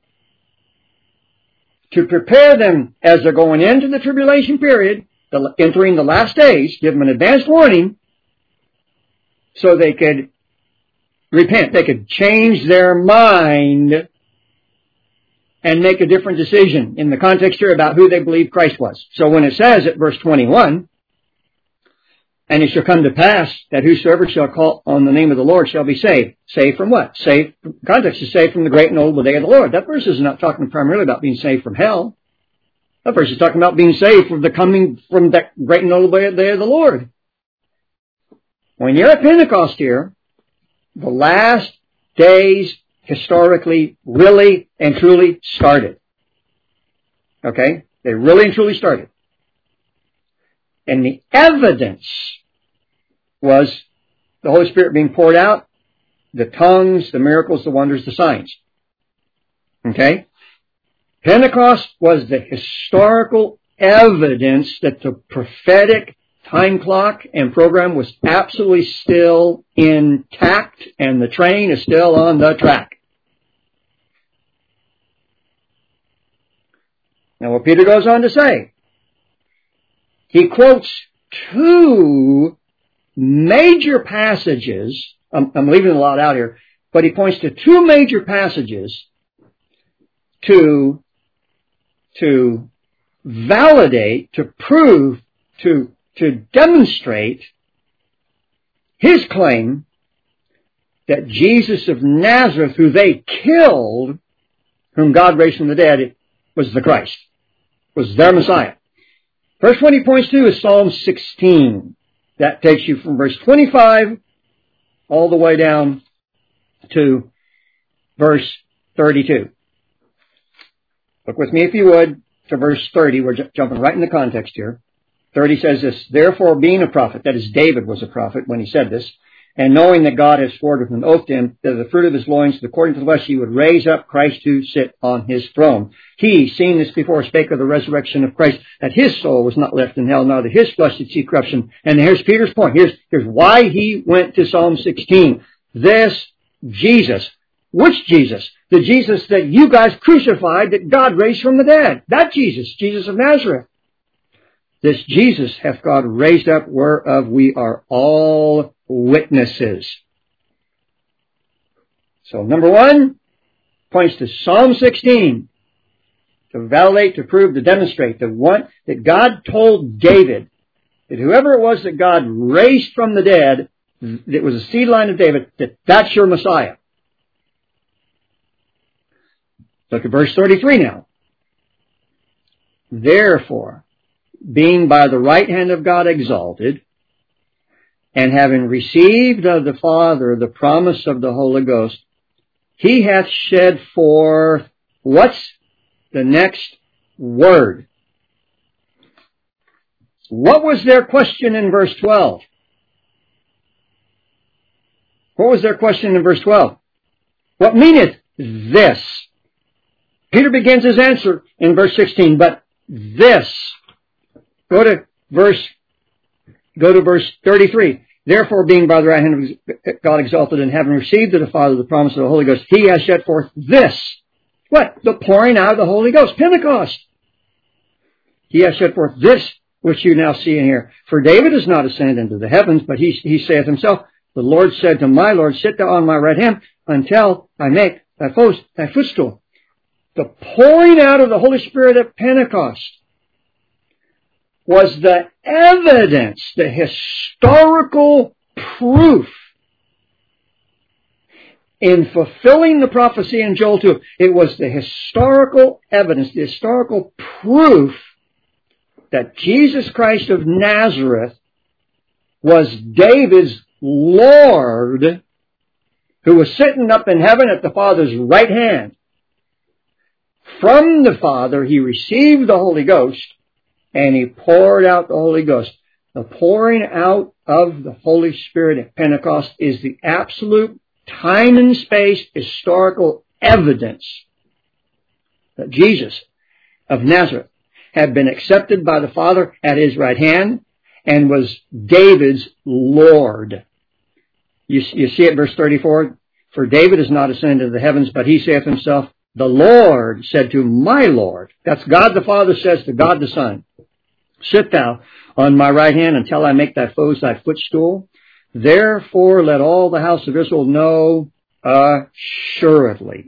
to prepare them as they're going into the tribulation period, entering the last days, give them an advanced warning so they could repent. They could change their mind and make a different decision in the context here about who they believe Christ was. So when it says at verse 21, And it shall come to pass that whosoever shall call on the name of the Lord shall be saved. Saved from what? Saved, context is saved from the great and notable day of the Lord. That verse is not talking primarily about being saved from hell. That verse is talking about being saved from the coming from that great and notable day of the Lord. When you're at Pentecost here, the last days historically really and truly started. Okay? They really and truly started. And the evidence was the Holy Spirit being poured out, the tongues, the miracles, the wonders, the signs. Okay? Pentecost was the historical evidence that the prophetic time clock and program was absolutely still intact and the train is still on the track. Now what Peter goes on to say, he quotes two major passages. I'm leaving a lot out here, but he points to two major passages to validate, to prove, to demonstrate his claim that Jesus of Nazareth, who they killed, whom God raised from the dead, was the Christ, was their Messiah. First one he points to is Psalm 16. That takes you from verse 25 all the way down to verse 32. Look with me, if you would, to verse 30. We're jumping right in the context here. 30 says this, therefore being a prophet, that is David was a prophet when he said this, and knowing that God has sworn with an oath to him that the fruit of his loins, according to the flesh, he would raise up Christ to sit on his throne. He, seeing this before, spake of the resurrection of Christ, that his soul was not left in hell, neither his flesh did see corruption. And here's Peter's point. Here's why he went to Psalm 16. This Jesus. Which Jesus? The Jesus that you guys crucified, that God raised from the dead. That Jesus, Jesus of Nazareth. This Jesus hath God raised up, whereof we are all witnesses. So number one, points to Psalm 16 to validate, to prove, to demonstrate that God told David that whoever it was that God raised from the dead, that was a seed line of David, that's your Messiah. Look at verse 33 now. Therefore, being by the right hand of God exalted, and having received of the Father the promise of the Holy Ghost, he hath shed forth, what's the next word? What was their question in verse 12? What was their question in verse 12? What meaneth this? Peter begins his answer in verse 16, but this. Go to verse 33. Therefore, being by the right hand of God exalted, and having received of the Father the promise of the Holy Ghost, he has shed forth this. What? The pouring out of the Holy Ghost. Pentecost. He has shed forth this, which you now see in here. For David is not ascended into the heavens, but he saith himself, the Lord said to my Lord, sit thou on my right hand, until I make thy foes thy footstool. The pouring out of the Holy Spirit at Pentecost was the evidence, the historical proof in fulfilling the prophecy in Joel 2. It was the historical evidence, the historical proof that Jesus Christ of Nazareth was David's Lord, who was sitting up in heaven at the Father's right hand. From the Father, he received the Holy Ghost, and he poured out the Holy Ghost. The pouring out of the Holy Spirit at Pentecost is the absolute time and space historical evidence that Jesus of Nazareth had been accepted by the Father at his right hand and was David's Lord. You see it, verse 34. For David is not ascended to the heavens, but he saith himself, the Lord said to my Lord. That's God the Father says to God the Son. Sit thou on my right hand until I make thy foes thy footstool. Therefore let all the house of Israel know assuredly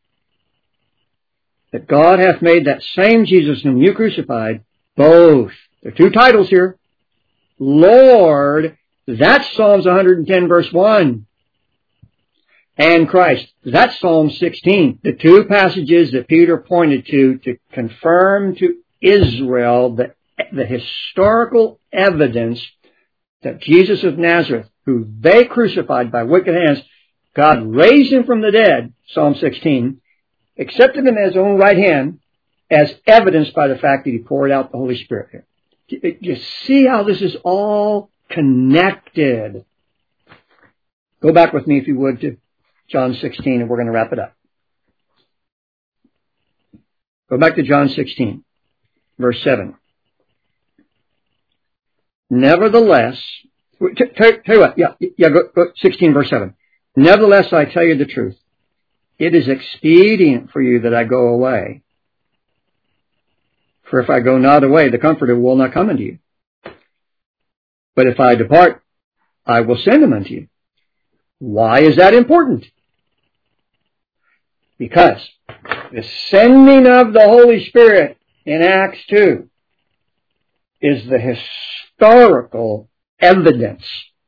that God hath made that same Jesus whom you crucified, both, there are two titles here, Lord, that's Psalms 110 verse 1. And Christ, that's Psalm 16. The two passages that Peter pointed to confirm to Israel the historical evidence that Jesus of Nazareth, who they crucified by wicked hands, God raised him from the dead, Psalm 16, accepted him as his own right hand, as evidenced by the fact that he poured out the Holy Spirit here. You see how this is all connected. Go back with me, if you would, to John 16, and we're going to wrap it up. Go back to John 16, verse 7. Nevertheless, tell you what, go 16, verse 7. Nevertheless, I tell you the truth. It is expedient for you that I go away. For if I go not away, the Comforter will not come unto you. But if I depart, I will send him unto you. Why is that important? Because the sending of the Holy Spirit in Acts 2 is the historical evidence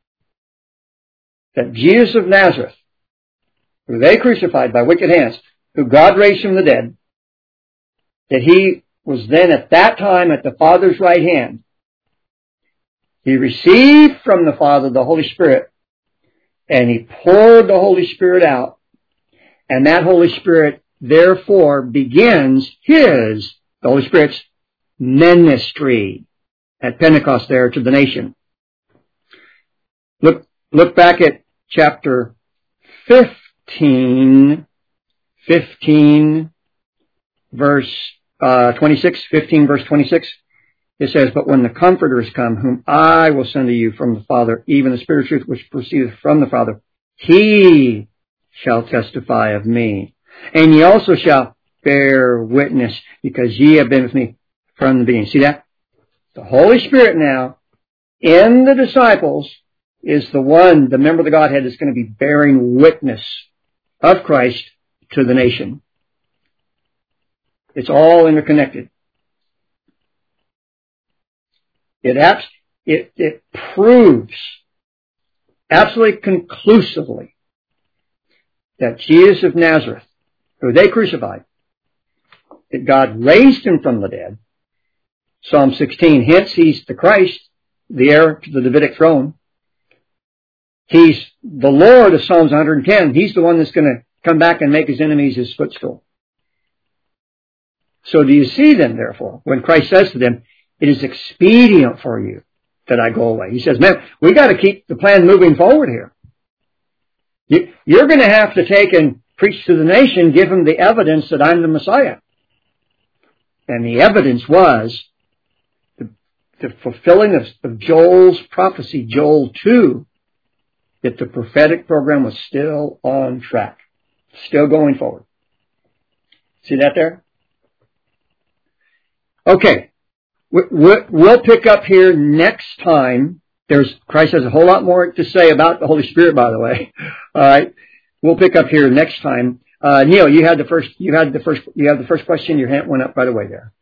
that Jesus of Nazareth, who they crucified by wicked hands, who God raised from the dead, that he was then at that time at the Father's right hand. He received from the Father the Holy Spirit, and he poured the Holy Spirit out. And that Holy Spirit, therefore, begins the Holy Spirit's ministry at Pentecost there to the nation. Look back at chapter 15, verse 26, 15 verse 26. It says, but when the Comforter is come, whom I will send to you from the Father, even the Spirit of truth which proceedeth from the Father, he shall testify of me. And ye also shall bear witness, because ye have been with me from the beginning. See that? The Holy Spirit now, in the disciples, is the member of the Godhead that's going to be bearing witness of Christ to the nation. It's all interconnected. It proves absolutely conclusively that Jesus of Nazareth, who they crucified, that God raised him from the dead. Psalm 16, hence he's the Christ, the heir to the Davidic throne. He's the Lord of Psalms 110. He's the one that's going to come back and make his enemies his footstool. So do you see then, therefore, when Christ says to them, it is expedient for you that I go away. He says, man, we got to keep the plan moving forward here. You're going to have to take and preach to the nation, give them the evidence that I'm the Messiah. And the evidence was the fulfilling of Joel's prophecy, Joel 2, that the prophetic program was still on track, still going forward. See that there? Okay. We'll pick up here next time. Christ has a whole lot more to say about the Holy Spirit, by the way. All right. We'll pick up here next time. Neil, you had the first question. Your hand went up right away there.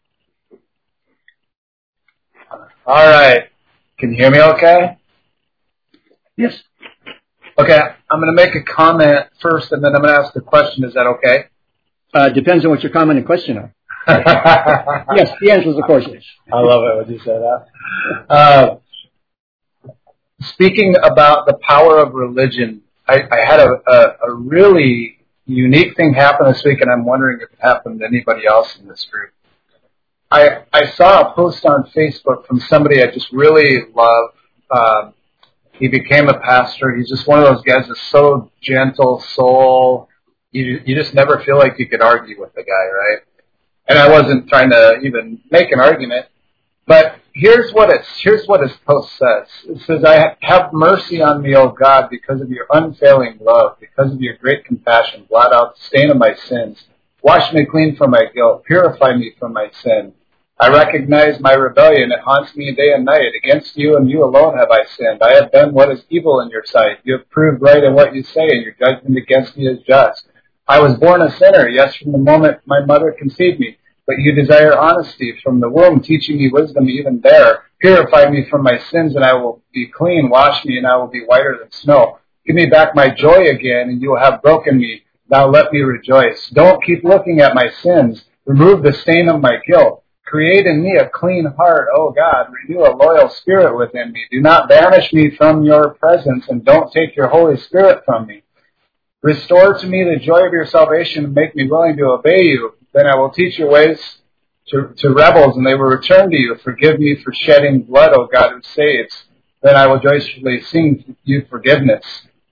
All right. Can you hear me okay? Yes. Okay. I'm going to make a comment first, and then I'm going to ask the question. Is that okay? Depends on what your comment and question are. Yes, the answer is of course yes. I love it when you say that. Speaking about the power of religion, I had a really unique thing happen this week, and I'm wondering if it happened to anybody else in this group. I saw a post on Facebook from somebody I just really love. He became a pastor. He's just one of those guys that's so gentle soul. You just never feel like you could argue with the guy, right? And I wasn't trying to even make an argument, but here's what his post says. It says, I have mercy on me, O God, because of your unfailing love, because of your great compassion. Blot out the stain of my sins. Wash me clean from my guilt. Purify me from my sin. I recognize my rebellion. It haunts me day and night. Against you and you alone have I sinned. I have done what is evil in your sight. You have proved right in what you say, and your judgment against me is just. I was born a sinner, yes, from the moment my mother conceived me. But you desire honesty from the womb, teaching me wisdom even there. Purify me from my sins, and I will be clean. Wash me, and I will be whiter than snow. Give me back my joy again, and you will have broken me. Now let me rejoice. Don't keep looking at my sins. Remove the stain of my guilt. Create in me a clean heart, O God. Renew a loyal spirit within me. Do not banish me from your presence, and don't take your Holy Spirit from me. Restore to me the joy of your salvation, and make me willing to obey you. Then I will teach your ways to rebels, and they will return to you. Forgive me for shedding blood, O God, who saves. Then I will joyfully sing you forgiveness.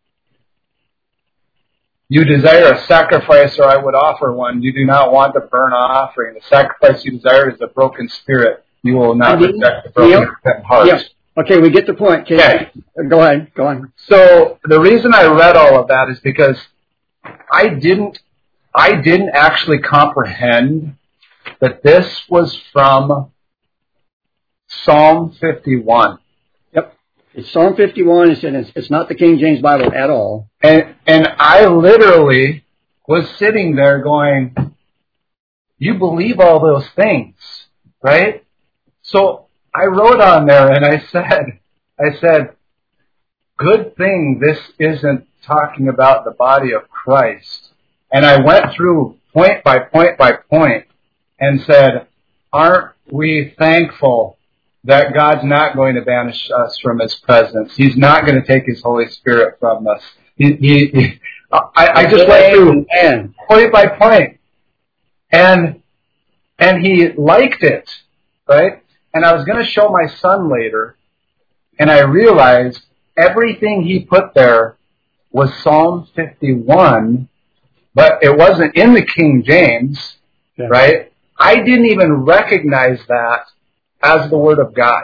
You desire a sacrifice, or I would offer one. You do not want a burnt offering. The sacrifice you desire is a broken spirit. You will not reject the broken heart. Yes. Okay, we get the point. Okay. Go ahead. Go on. So the reason I read all of that is because I didn't actually comprehend that this was from Psalm 51. Yep. It's Psalm 51. It's not the King James Bible at all. And I literally was sitting there going, you believe all those things, right? So I wrote on there and I said, good thing this isn't talking about the body of Christ. And I went through point by point by point and said, aren't we thankful that God's not going to banish us from His presence? He's not going to take His Holy Spirit from us. I just went through point by point. And he liked it, right? And I was going to show my son later, and I realized everything he put there was Psalm 51, but it wasn't in the King James, right? I didn't even recognize that as the Word of God.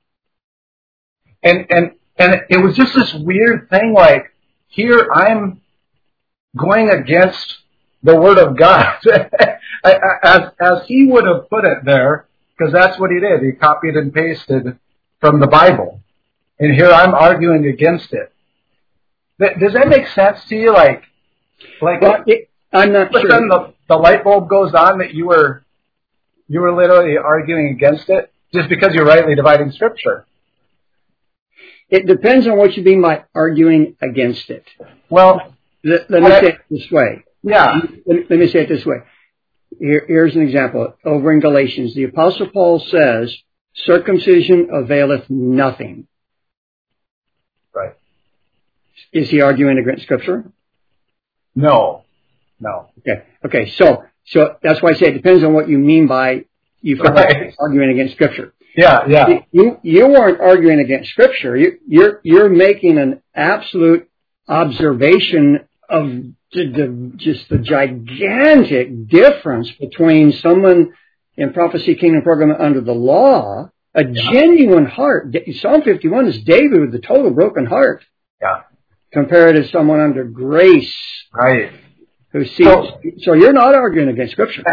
And it was just this weird thing, like, here I'm going against the Word of God. as he would have put it there, because that's what he did. He copied and pasted from the Bible. And here I'm arguing against it. Does that make sense to you? Well, I'm not sure. Then the light bulb goes on that you were literally arguing against it just because you're rightly dividing Scripture. It depends on what you mean by arguing against it. Well, let me say it this way. Yeah. Let me say it this way. Here's an example. Over in Galatians, the Apostle Paul says, circumcision availeth nothing. Right. Is he arguing against Scripture? No. Okay. So that's why I say it depends on what you mean by you feel like arguing against Scripture. Yeah. You weren't arguing against Scripture. You're making an absolute observation of just the gigantic difference between someone in Prophecy Kingdom Program under the law, a genuine heart. Psalm 51 is David with the total broken heart. Yeah. Compared to someone under grace. Right. Who sees. So you're not arguing against Scripture.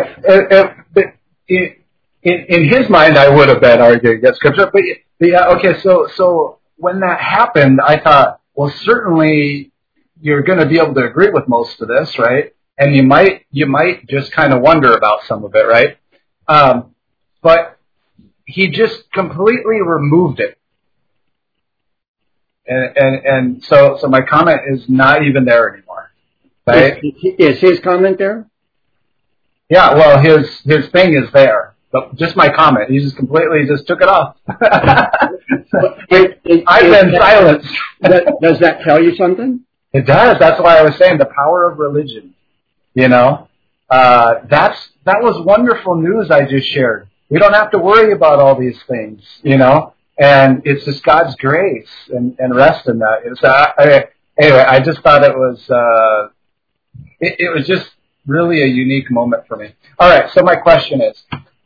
In his mind, I would have been arguing against Scripture. But yeah, okay, so when that happened, I thought, well, certainly you're going to be able to agree with most of this, right? And you might just kind of wonder about some of it, right? But he just completely removed it. And so my comment is not even there anymore, right? Is his comment there? Yeah, well, his thing is there. But just my comment. He just completely took it off. I've been silenced. Does that tell you something? It does. That's why I was saying the power of religion. You know, that was wonderful news I just shared. We don't have to worry about all these things, you know, and it's just God's grace and rest in that. Anyway, I just thought it was just really a unique moment for me. All right. So my question is,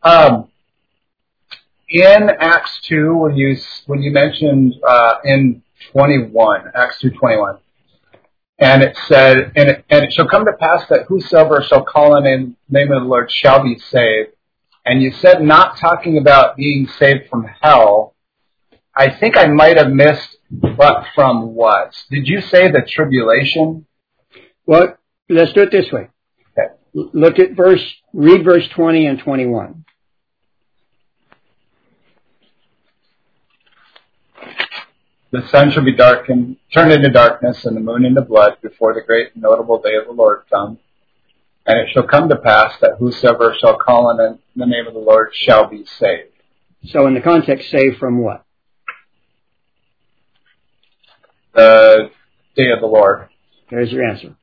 in Acts 2, when you mentioned in 21, Acts 2:21, and it said, and it shall come to pass that whosoever shall call on the name of the Lord shall be saved. And you said not talking about being saved from hell. I think I might have missed, but from what? Did you say the tribulation? Well, let's do it this way. Okay. Look at read verse 20 and 21. The sun shall be darkened, turned into darkness, and the moon into blood before the great and notable day of the Lord come. And it shall come to pass that whosoever shall call on the name of the Lord shall be saved. So in the context, saved from what? The day of the Lord. There's your answer.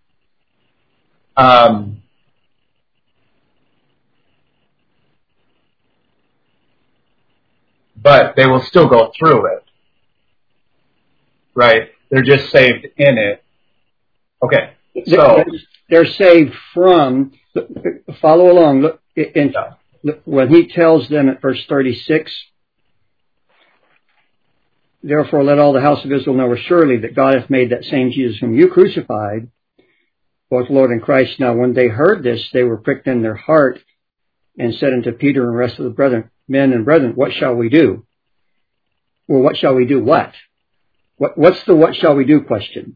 But they will still go through it. Right? They're just saved in it. Okay. So they're saved from, follow along, look, when he tells them at verse 36, therefore let all the house of Israel know surely that God hath made that same Jesus whom you crucified, both Lord and Christ. Now when they heard this, they were pricked in their heart and said unto Peter and the rest of the brethren, men and brethren, what shall we do? Well, what shall we do? What? What's the what shall we do question?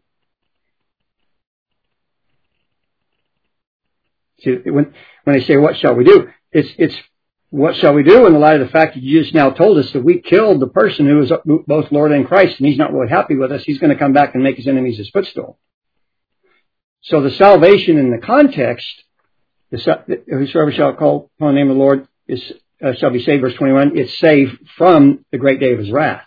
See, when I say what shall we do, it's what shall we do in the light of the fact that you just now told us that we killed the person who is both Lord and Christ, and he's not really happy with us. He's going to come back and make his enemies his footstool. So the salvation in the context, whosoever shall call upon the name of the Lord shall be saved, verse 21, it's saved from the great day of his wrath.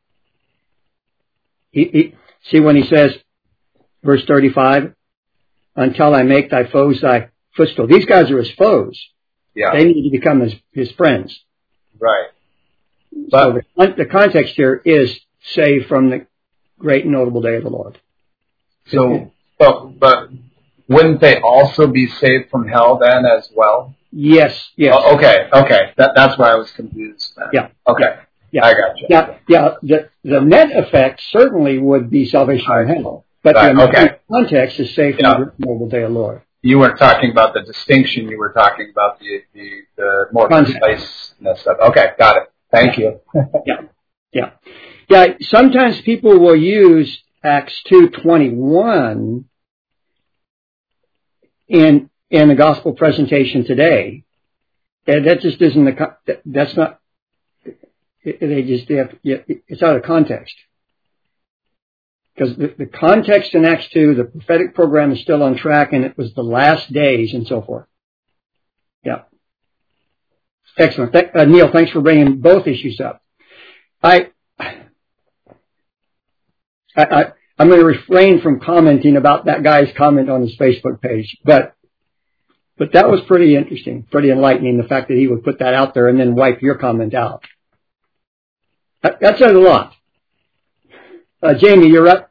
See when he says, verse 35, until I make thy foes thy footstool. These guys are his foes. Yeah. They need to become his friends. Right. But so the context here is saved from the great and notable day of the Lord. So, but wouldn't they also be saved from hell then as well? Yes. Oh, okay. That's why I was confused then. Yeah. Okay. Yeah. I got you. Yeah. The net effect certainly would be salvation from hell. But the context is saved from the great and notable day of the Lord. You weren't talking about the distinction. You were talking about the more preciseness of. Okay, got it. Thank you. Yeah. Sometimes people will use Acts 2:21 in the gospel presentation today, and that just isn't that's not. It's out of context. Because the context in Acts 2, the prophetic program is still on track, and it was the last days and so forth. Yeah. Excellent. Neil, thanks for bringing both issues up. I'm going to refrain from commenting about that guy's comment on his Facebook page, but that was pretty interesting, pretty enlightening, the fact that he would put that out there and then wipe your comment out. That says a lot. Jamie, you're up.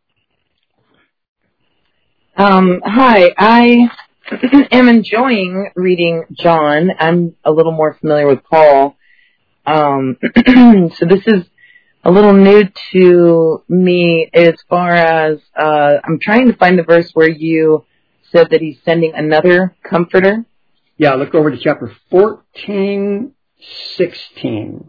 Hi, I am enjoying reading John. I'm a little more familiar with Paul. So this is a little new to me as far as I'm trying to find the verse where you said that he's sending another comforter. Yeah, look over to chapter 14, 16.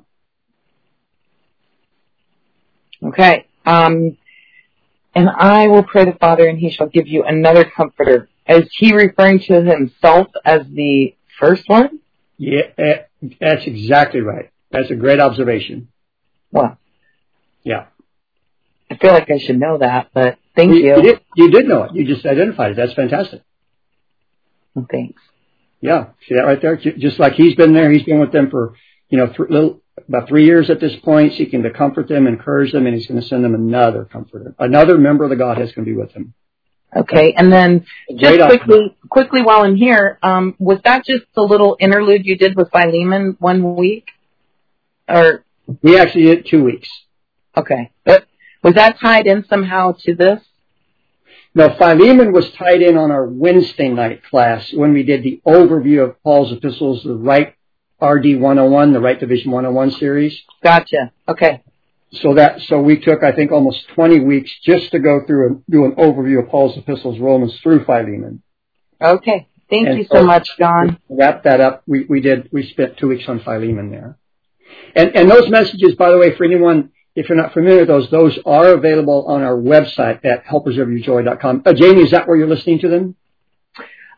Okay. And I will pray the Father, and he shall give you another comforter. Is he referring to himself as the first one? Yeah, that's exactly right. That's a great observation. Well. Yeah. I feel like I should know that, but thank you. You did know it. You just identified it. That's fantastic. Well, thanks. Yeah. See that right there? Just like he's been there. He's been with them for, about 3 years at this point, seeking to comfort them, encourage them, and he's going to send them another comforter. Another member of the Godhead is going to be with him. Okay, and then just quickly while I'm here, was that just the little interlude you did with Philemon 1 week? Or we actually did 2 weeks. Okay. But was that tied in somehow to this? No, Philemon was tied in on our Wednesday night class when we did the overview of Paul's epistles, the Right RD 101, the Right Division 101 series. Gotcha. Okay. So we took, I think, almost 20 weeks just to go through and do an overview of Paul's epistles, Romans through Philemon. Okay. Thank you so much, John. To wrap that up, we spent 2 weeks on Philemon there. And those messages, by the way, for anyone, if you're not familiar with those are available on our website at helpersofyourjoy.com. Jamie, is that where you're listening to them?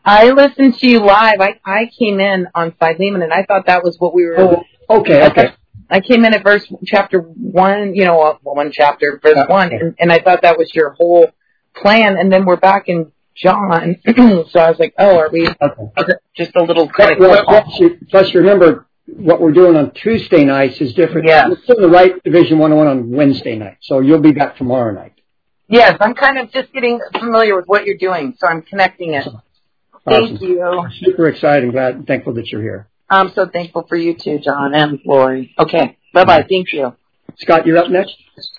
I listened to you live. I came in on Philemon, and I thought that was what we were. Oh, okay. I came in at chapter 1, one chapter, verse 1, and I thought that was your whole plan, and then we're back in John, so I was like, oh, are we just a little kind of... Plus, remember, what we're doing on Tuesday nights is different. Yes. We're still in the Right Division 101 on Wednesday night, so you'll be back tomorrow night. Yes, I'm kind of just getting familiar with what you're doing, so I'm connecting it. Awesome. Thank you. We're super excited and glad and thankful that you're here. I'm so thankful for you too, John and Lori. Okay, bye-bye. Thank you. Scott, you're up next.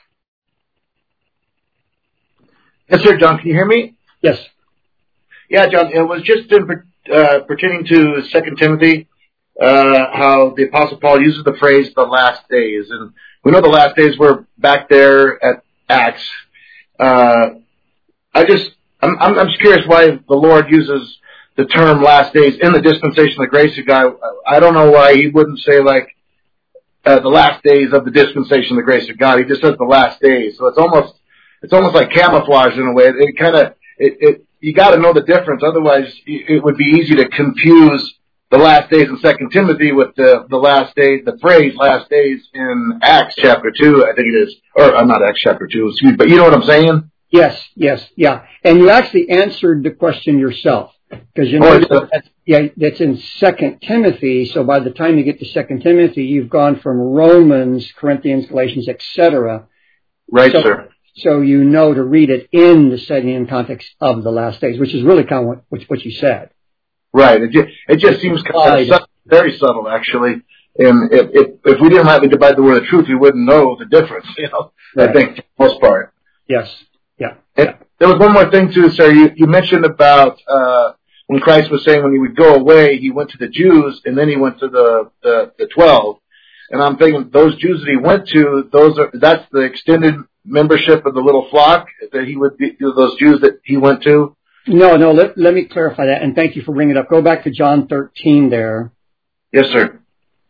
Yes, sir, John. Can you hear me? Yes. Yeah, John. It was just pertaining to 2 Timothy, how the Apostle Paul uses the phrase "the last days," and we know the last days were back there at Acts. I'm just curious why the Lord uses the term "last days" in the dispensation of the grace of God. I don't know why He wouldn't say like the last days of the dispensation of the grace of God. He just says the last days. So it's almost like camouflage in a way. You got to know the difference. Otherwise, it would be easy to confuse the last days in 2 Timothy with the last day, the phrase "last days" in Acts chapter 2. I think it is, or not Acts chapter 2. Excuse me, but you know what I'm saying? Yes, yeah. And you actually answered the question yourself. Because that's in 2 Timothy, so by the time you get to 2 Timothy, you've gone from Romans, Corinthians, Galatians, etc. Right, sir. So you know to read it in the setting and context of the last days, which is really kind of what you said. Right. It just seems kind of very subtle, actually. And if we didn't rightly divide the word of truth, we wouldn't know the difference, Right. I think, for the most part. Yes. Yeah. There was one more thing, too, sir. You mentioned about when Christ was saying when he would go away, he went to the Jews, and then he went to the 12. And I'm thinking those Jews that he went to, that's the extended membership of the little flock that he would be, those Jews that he went to? No, let me clarify that, and thank you for bringing it up. Go back to John 13 there. Yes, sir.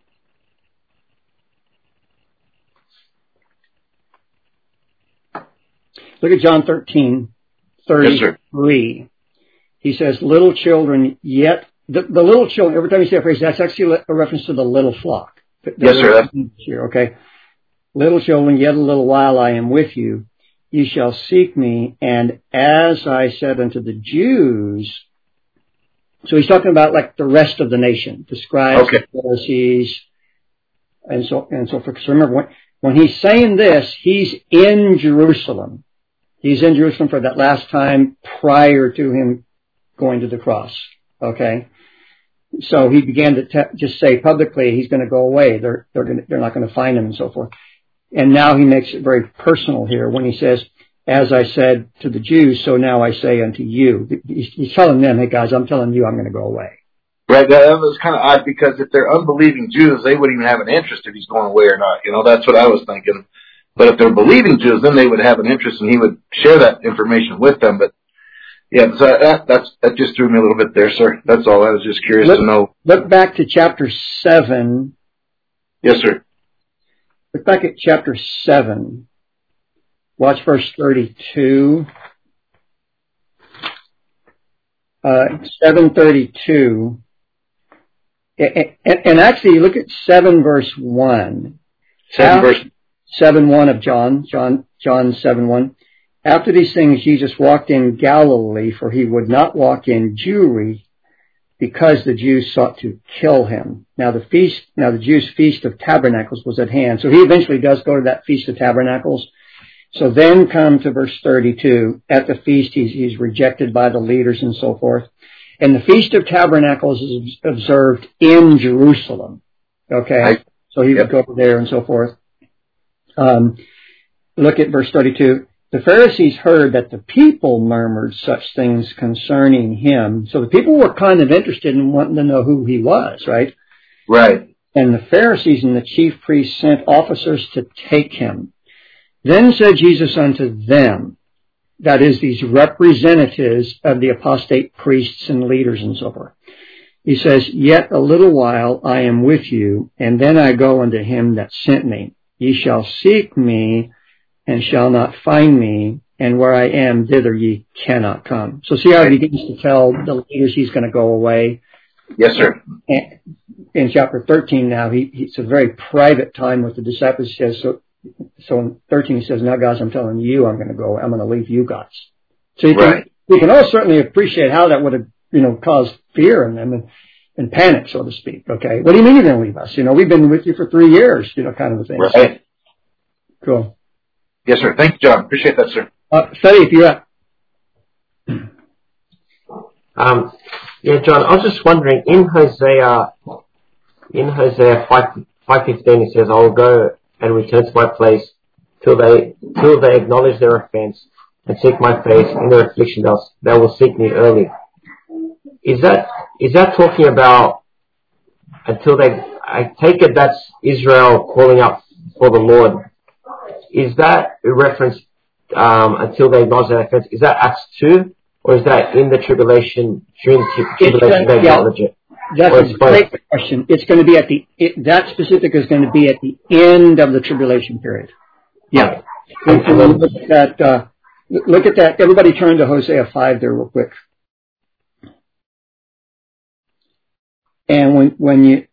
Look at John 13, 33. Yes, he says, little children, yet, the little children, every time you say a phrase, that's actually a reference to the little flock. Yes, sir. Here, okay. Little children, yet a little while I am with you. You shall seek me, and as I said unto the Jews, so he's talking about like the rest of the nation, the scribes, the Pharisees, and so forth. So remember, when he's saying this, he's in Jerusalem. He's in Jerusalem for that last time prior to him going to the cross. Okay, so he began to just say publicly he's going to go away. They're not going to find him and so forth. And now he makes it very personal here when he says, "As I said to the Jews, so now I say unto you." He's telling them, "Hey guys, I'm telling you, I'm going to go away." Right. That was kind of odd because if they're unbelieving Jews, they wouldn't even have an interest if he's going away or not. That's what I was thinking. But if they're believing Jews, then they would have an interest, and he would share that information with them. But yeah, so that just threw me a little bit there, sir. That's all. I was just curious to know. Look back to chapter 7. Yes, sir. Look back at chapter 7. Watch verse 32. 7:32. And actually, look at 7 verse 1. 7:1 of John 7:1. After these things, Jesus walked in Galilee, for he would not walk in Jewry, because the Jews sought to kill him. Now the Jews' Feast of Tabernacles was at hand. So he eventually does go to that Feast of Tabernacles. So then come to verse 32. At the feast, he's rejected by the leaders and so forth. And the Feast of Tabernacles is observed in Jerusalem. Okay? So he would go there and so forth. Look at verse 32. The Pharisees heard that the people murmured such things concerning him. So the people were kind of interested in wanting to know who he was, right? Right. And the Pharisees and the chief priests sent officers to take him. Then said Jesus unto them, that is, these representatives of the apostate priests and leaders and so forth. He says, yet a little while I am with you, and then I go unto him that sent me. Ye shall seek me, and shall not find me, and where I am, thither ye cannot come. So see how he begins to tell the leaders he's going to go away. Yes, sir. And in chapter 13 now, it's a very private time with the disciples. He says, so in 13 he says, now guys, I'm telling you I'm going to go. I'm going to leave you guys. So you can all certainly appreciate how that would have, caused fear in them and panic, so to speak. Okay. What do you mean you're going to leave us? We've been with you for 3 years, kind of a thing. Right. Cool. Yes, sir. Thank you, John. Appreciate that, sir. Freddie, if you're up. Yeah, John, I was just wondering, in Hosea 5:15, it says, I will go and return to my place till they acknowledge their offense and seek my face. In their affliction they will seek me early. Is that talking about until I take it that's Israel calling out for the Lord. Is that a reference until they acknowledge their offense? Is that Acts 2? Or is that in the tribulation, during the tribulation they acknowledge it? That's a great question. It's going to be that specific is going to be at the end of the tribulation period. Yeah. Right. Look at that. Everybody turn to Hosea 5 there real quick. And when you,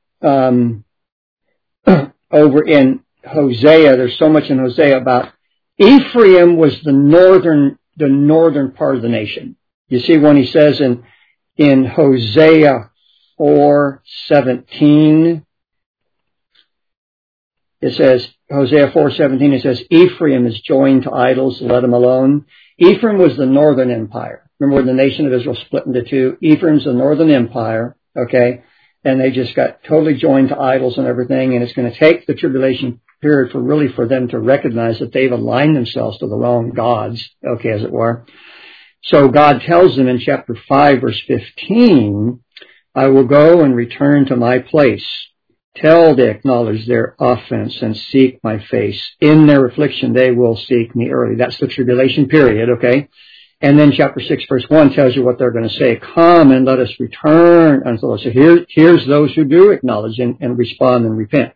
over in Hosea, there's so much in Hosea about Ephraim was the northern part of the nation. You see when he says in Hosea 4:17, it says, Hosea 4:17, it says, Ephraim is joined to idols, let him alone. Ephraim was the northern empire. Remember when the nation of Israel split into two? Ephraim's the northern empire, okay? And they just got totally joined to idols and everything, and it's going to take the tribulation period for them to recognize that they've aligned themselves to the wrong gods, okay, as it were. So God tells them in chapter 5, verse 15, I will go and return to my place, till they acknowledge their offense and seek my face. In their affliction they will seek me early. That's the tribulation period, okay? And then chapter 6, verse 1 tells you what they're going to say. Come and let us return unto the Lord. So here's those who do acknowledge and respond and repent.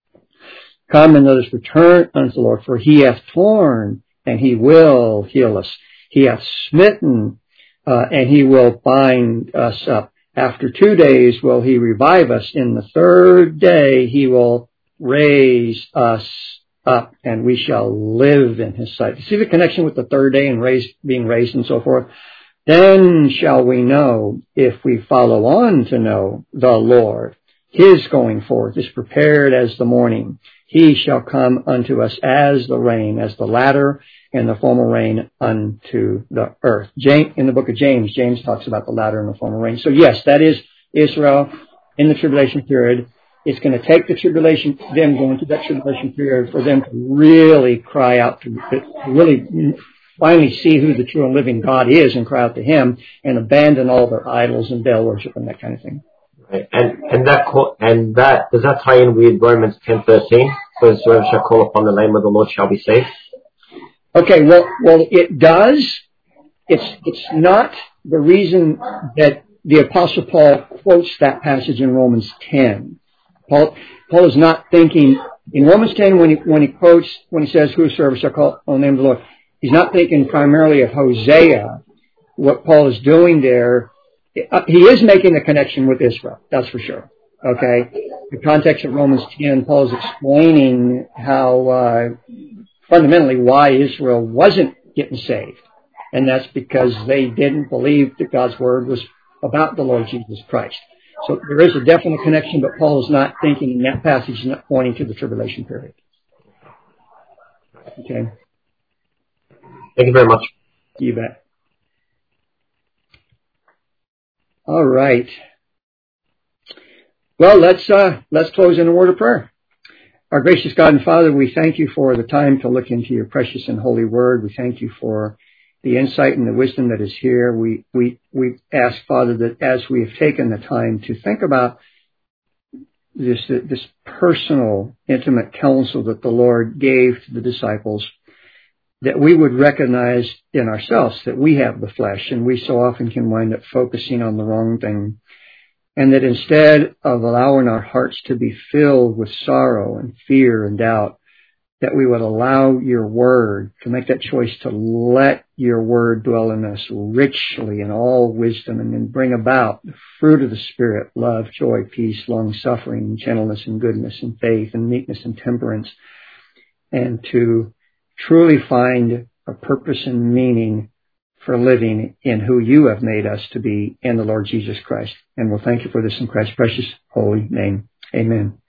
Come and let us return unto the Lord, for he hath torn, and he will heal us. He hath smitten, and he will bind us up. After 2 days will he revive us. In the third day he will raise us up, and we shall live in his sight. You see the connection with the third day and being raised and so forth? Then shall we know, if we follow on to know the Lord. His going forth is prepared as the morning. He shall come unto us as the rain, as the latter and the former rain unto the earth. In the book of James talks about the latter and the former rain. So yes, that is Israel in the tribulation period. It's going to take the tribulation, them going through that tribulation period, for them to really cry out, to really finally see who the true and living God is and cry out to him and abandon all their idols and Baal worship and that kind of thing. Right. And that does that tie in with Romans 10:13? For whoever shall call upon the name of the Lord shall be saved. Okay, well, it does. It's not the reason that the Apostle Paul quotes that passage in Romans 10. Paul is not thinking in Romans 10 when he says, "Whosoever shall call on the name of the Lord," he's not thinking primarily of Hosea. What Paul is doing there, he is making a connection with Israel. That's for sure. Okay, the context of Romans 10, Paul is explaining how fundamentally why Israel wasn't getting saved, and that's because they didn't believe that God's word was about the Lord Jesus Christ. So there is a definite connection, but Paul is not thinking in that passage, not pointing to the tribulation period. Okay. Thank you very much. You bet. All right. Well, let's close in a word of prayer. Our gracious God and Father, we thank you for the time to look into your precious and holy word. We thank you for the insight and the wisdom that is here. We ask, Father, that as we have taken the time to think about this personal, intimate counsel that the Lord gave to the disciples, that we would recognize in ourselves that we have the flesh, and we so often can wind up focusing on the wrong thing, and that instead of allowing our hearts to be filled with sorrow and fear and doubt, that we would allow your word, to make that choice to let your word dwell in us richly in all wisdom, and then bring about the fruit of the Spirit, love, joy, peace, long-suffering, gentleness, and goodness, and faith, and meekness, and temperance, and to truly find a purpose and meaning for living in who you have made us to be in the Lord Jesus Christ. And we'll thank you for this in Christ's precious holy name. Amen.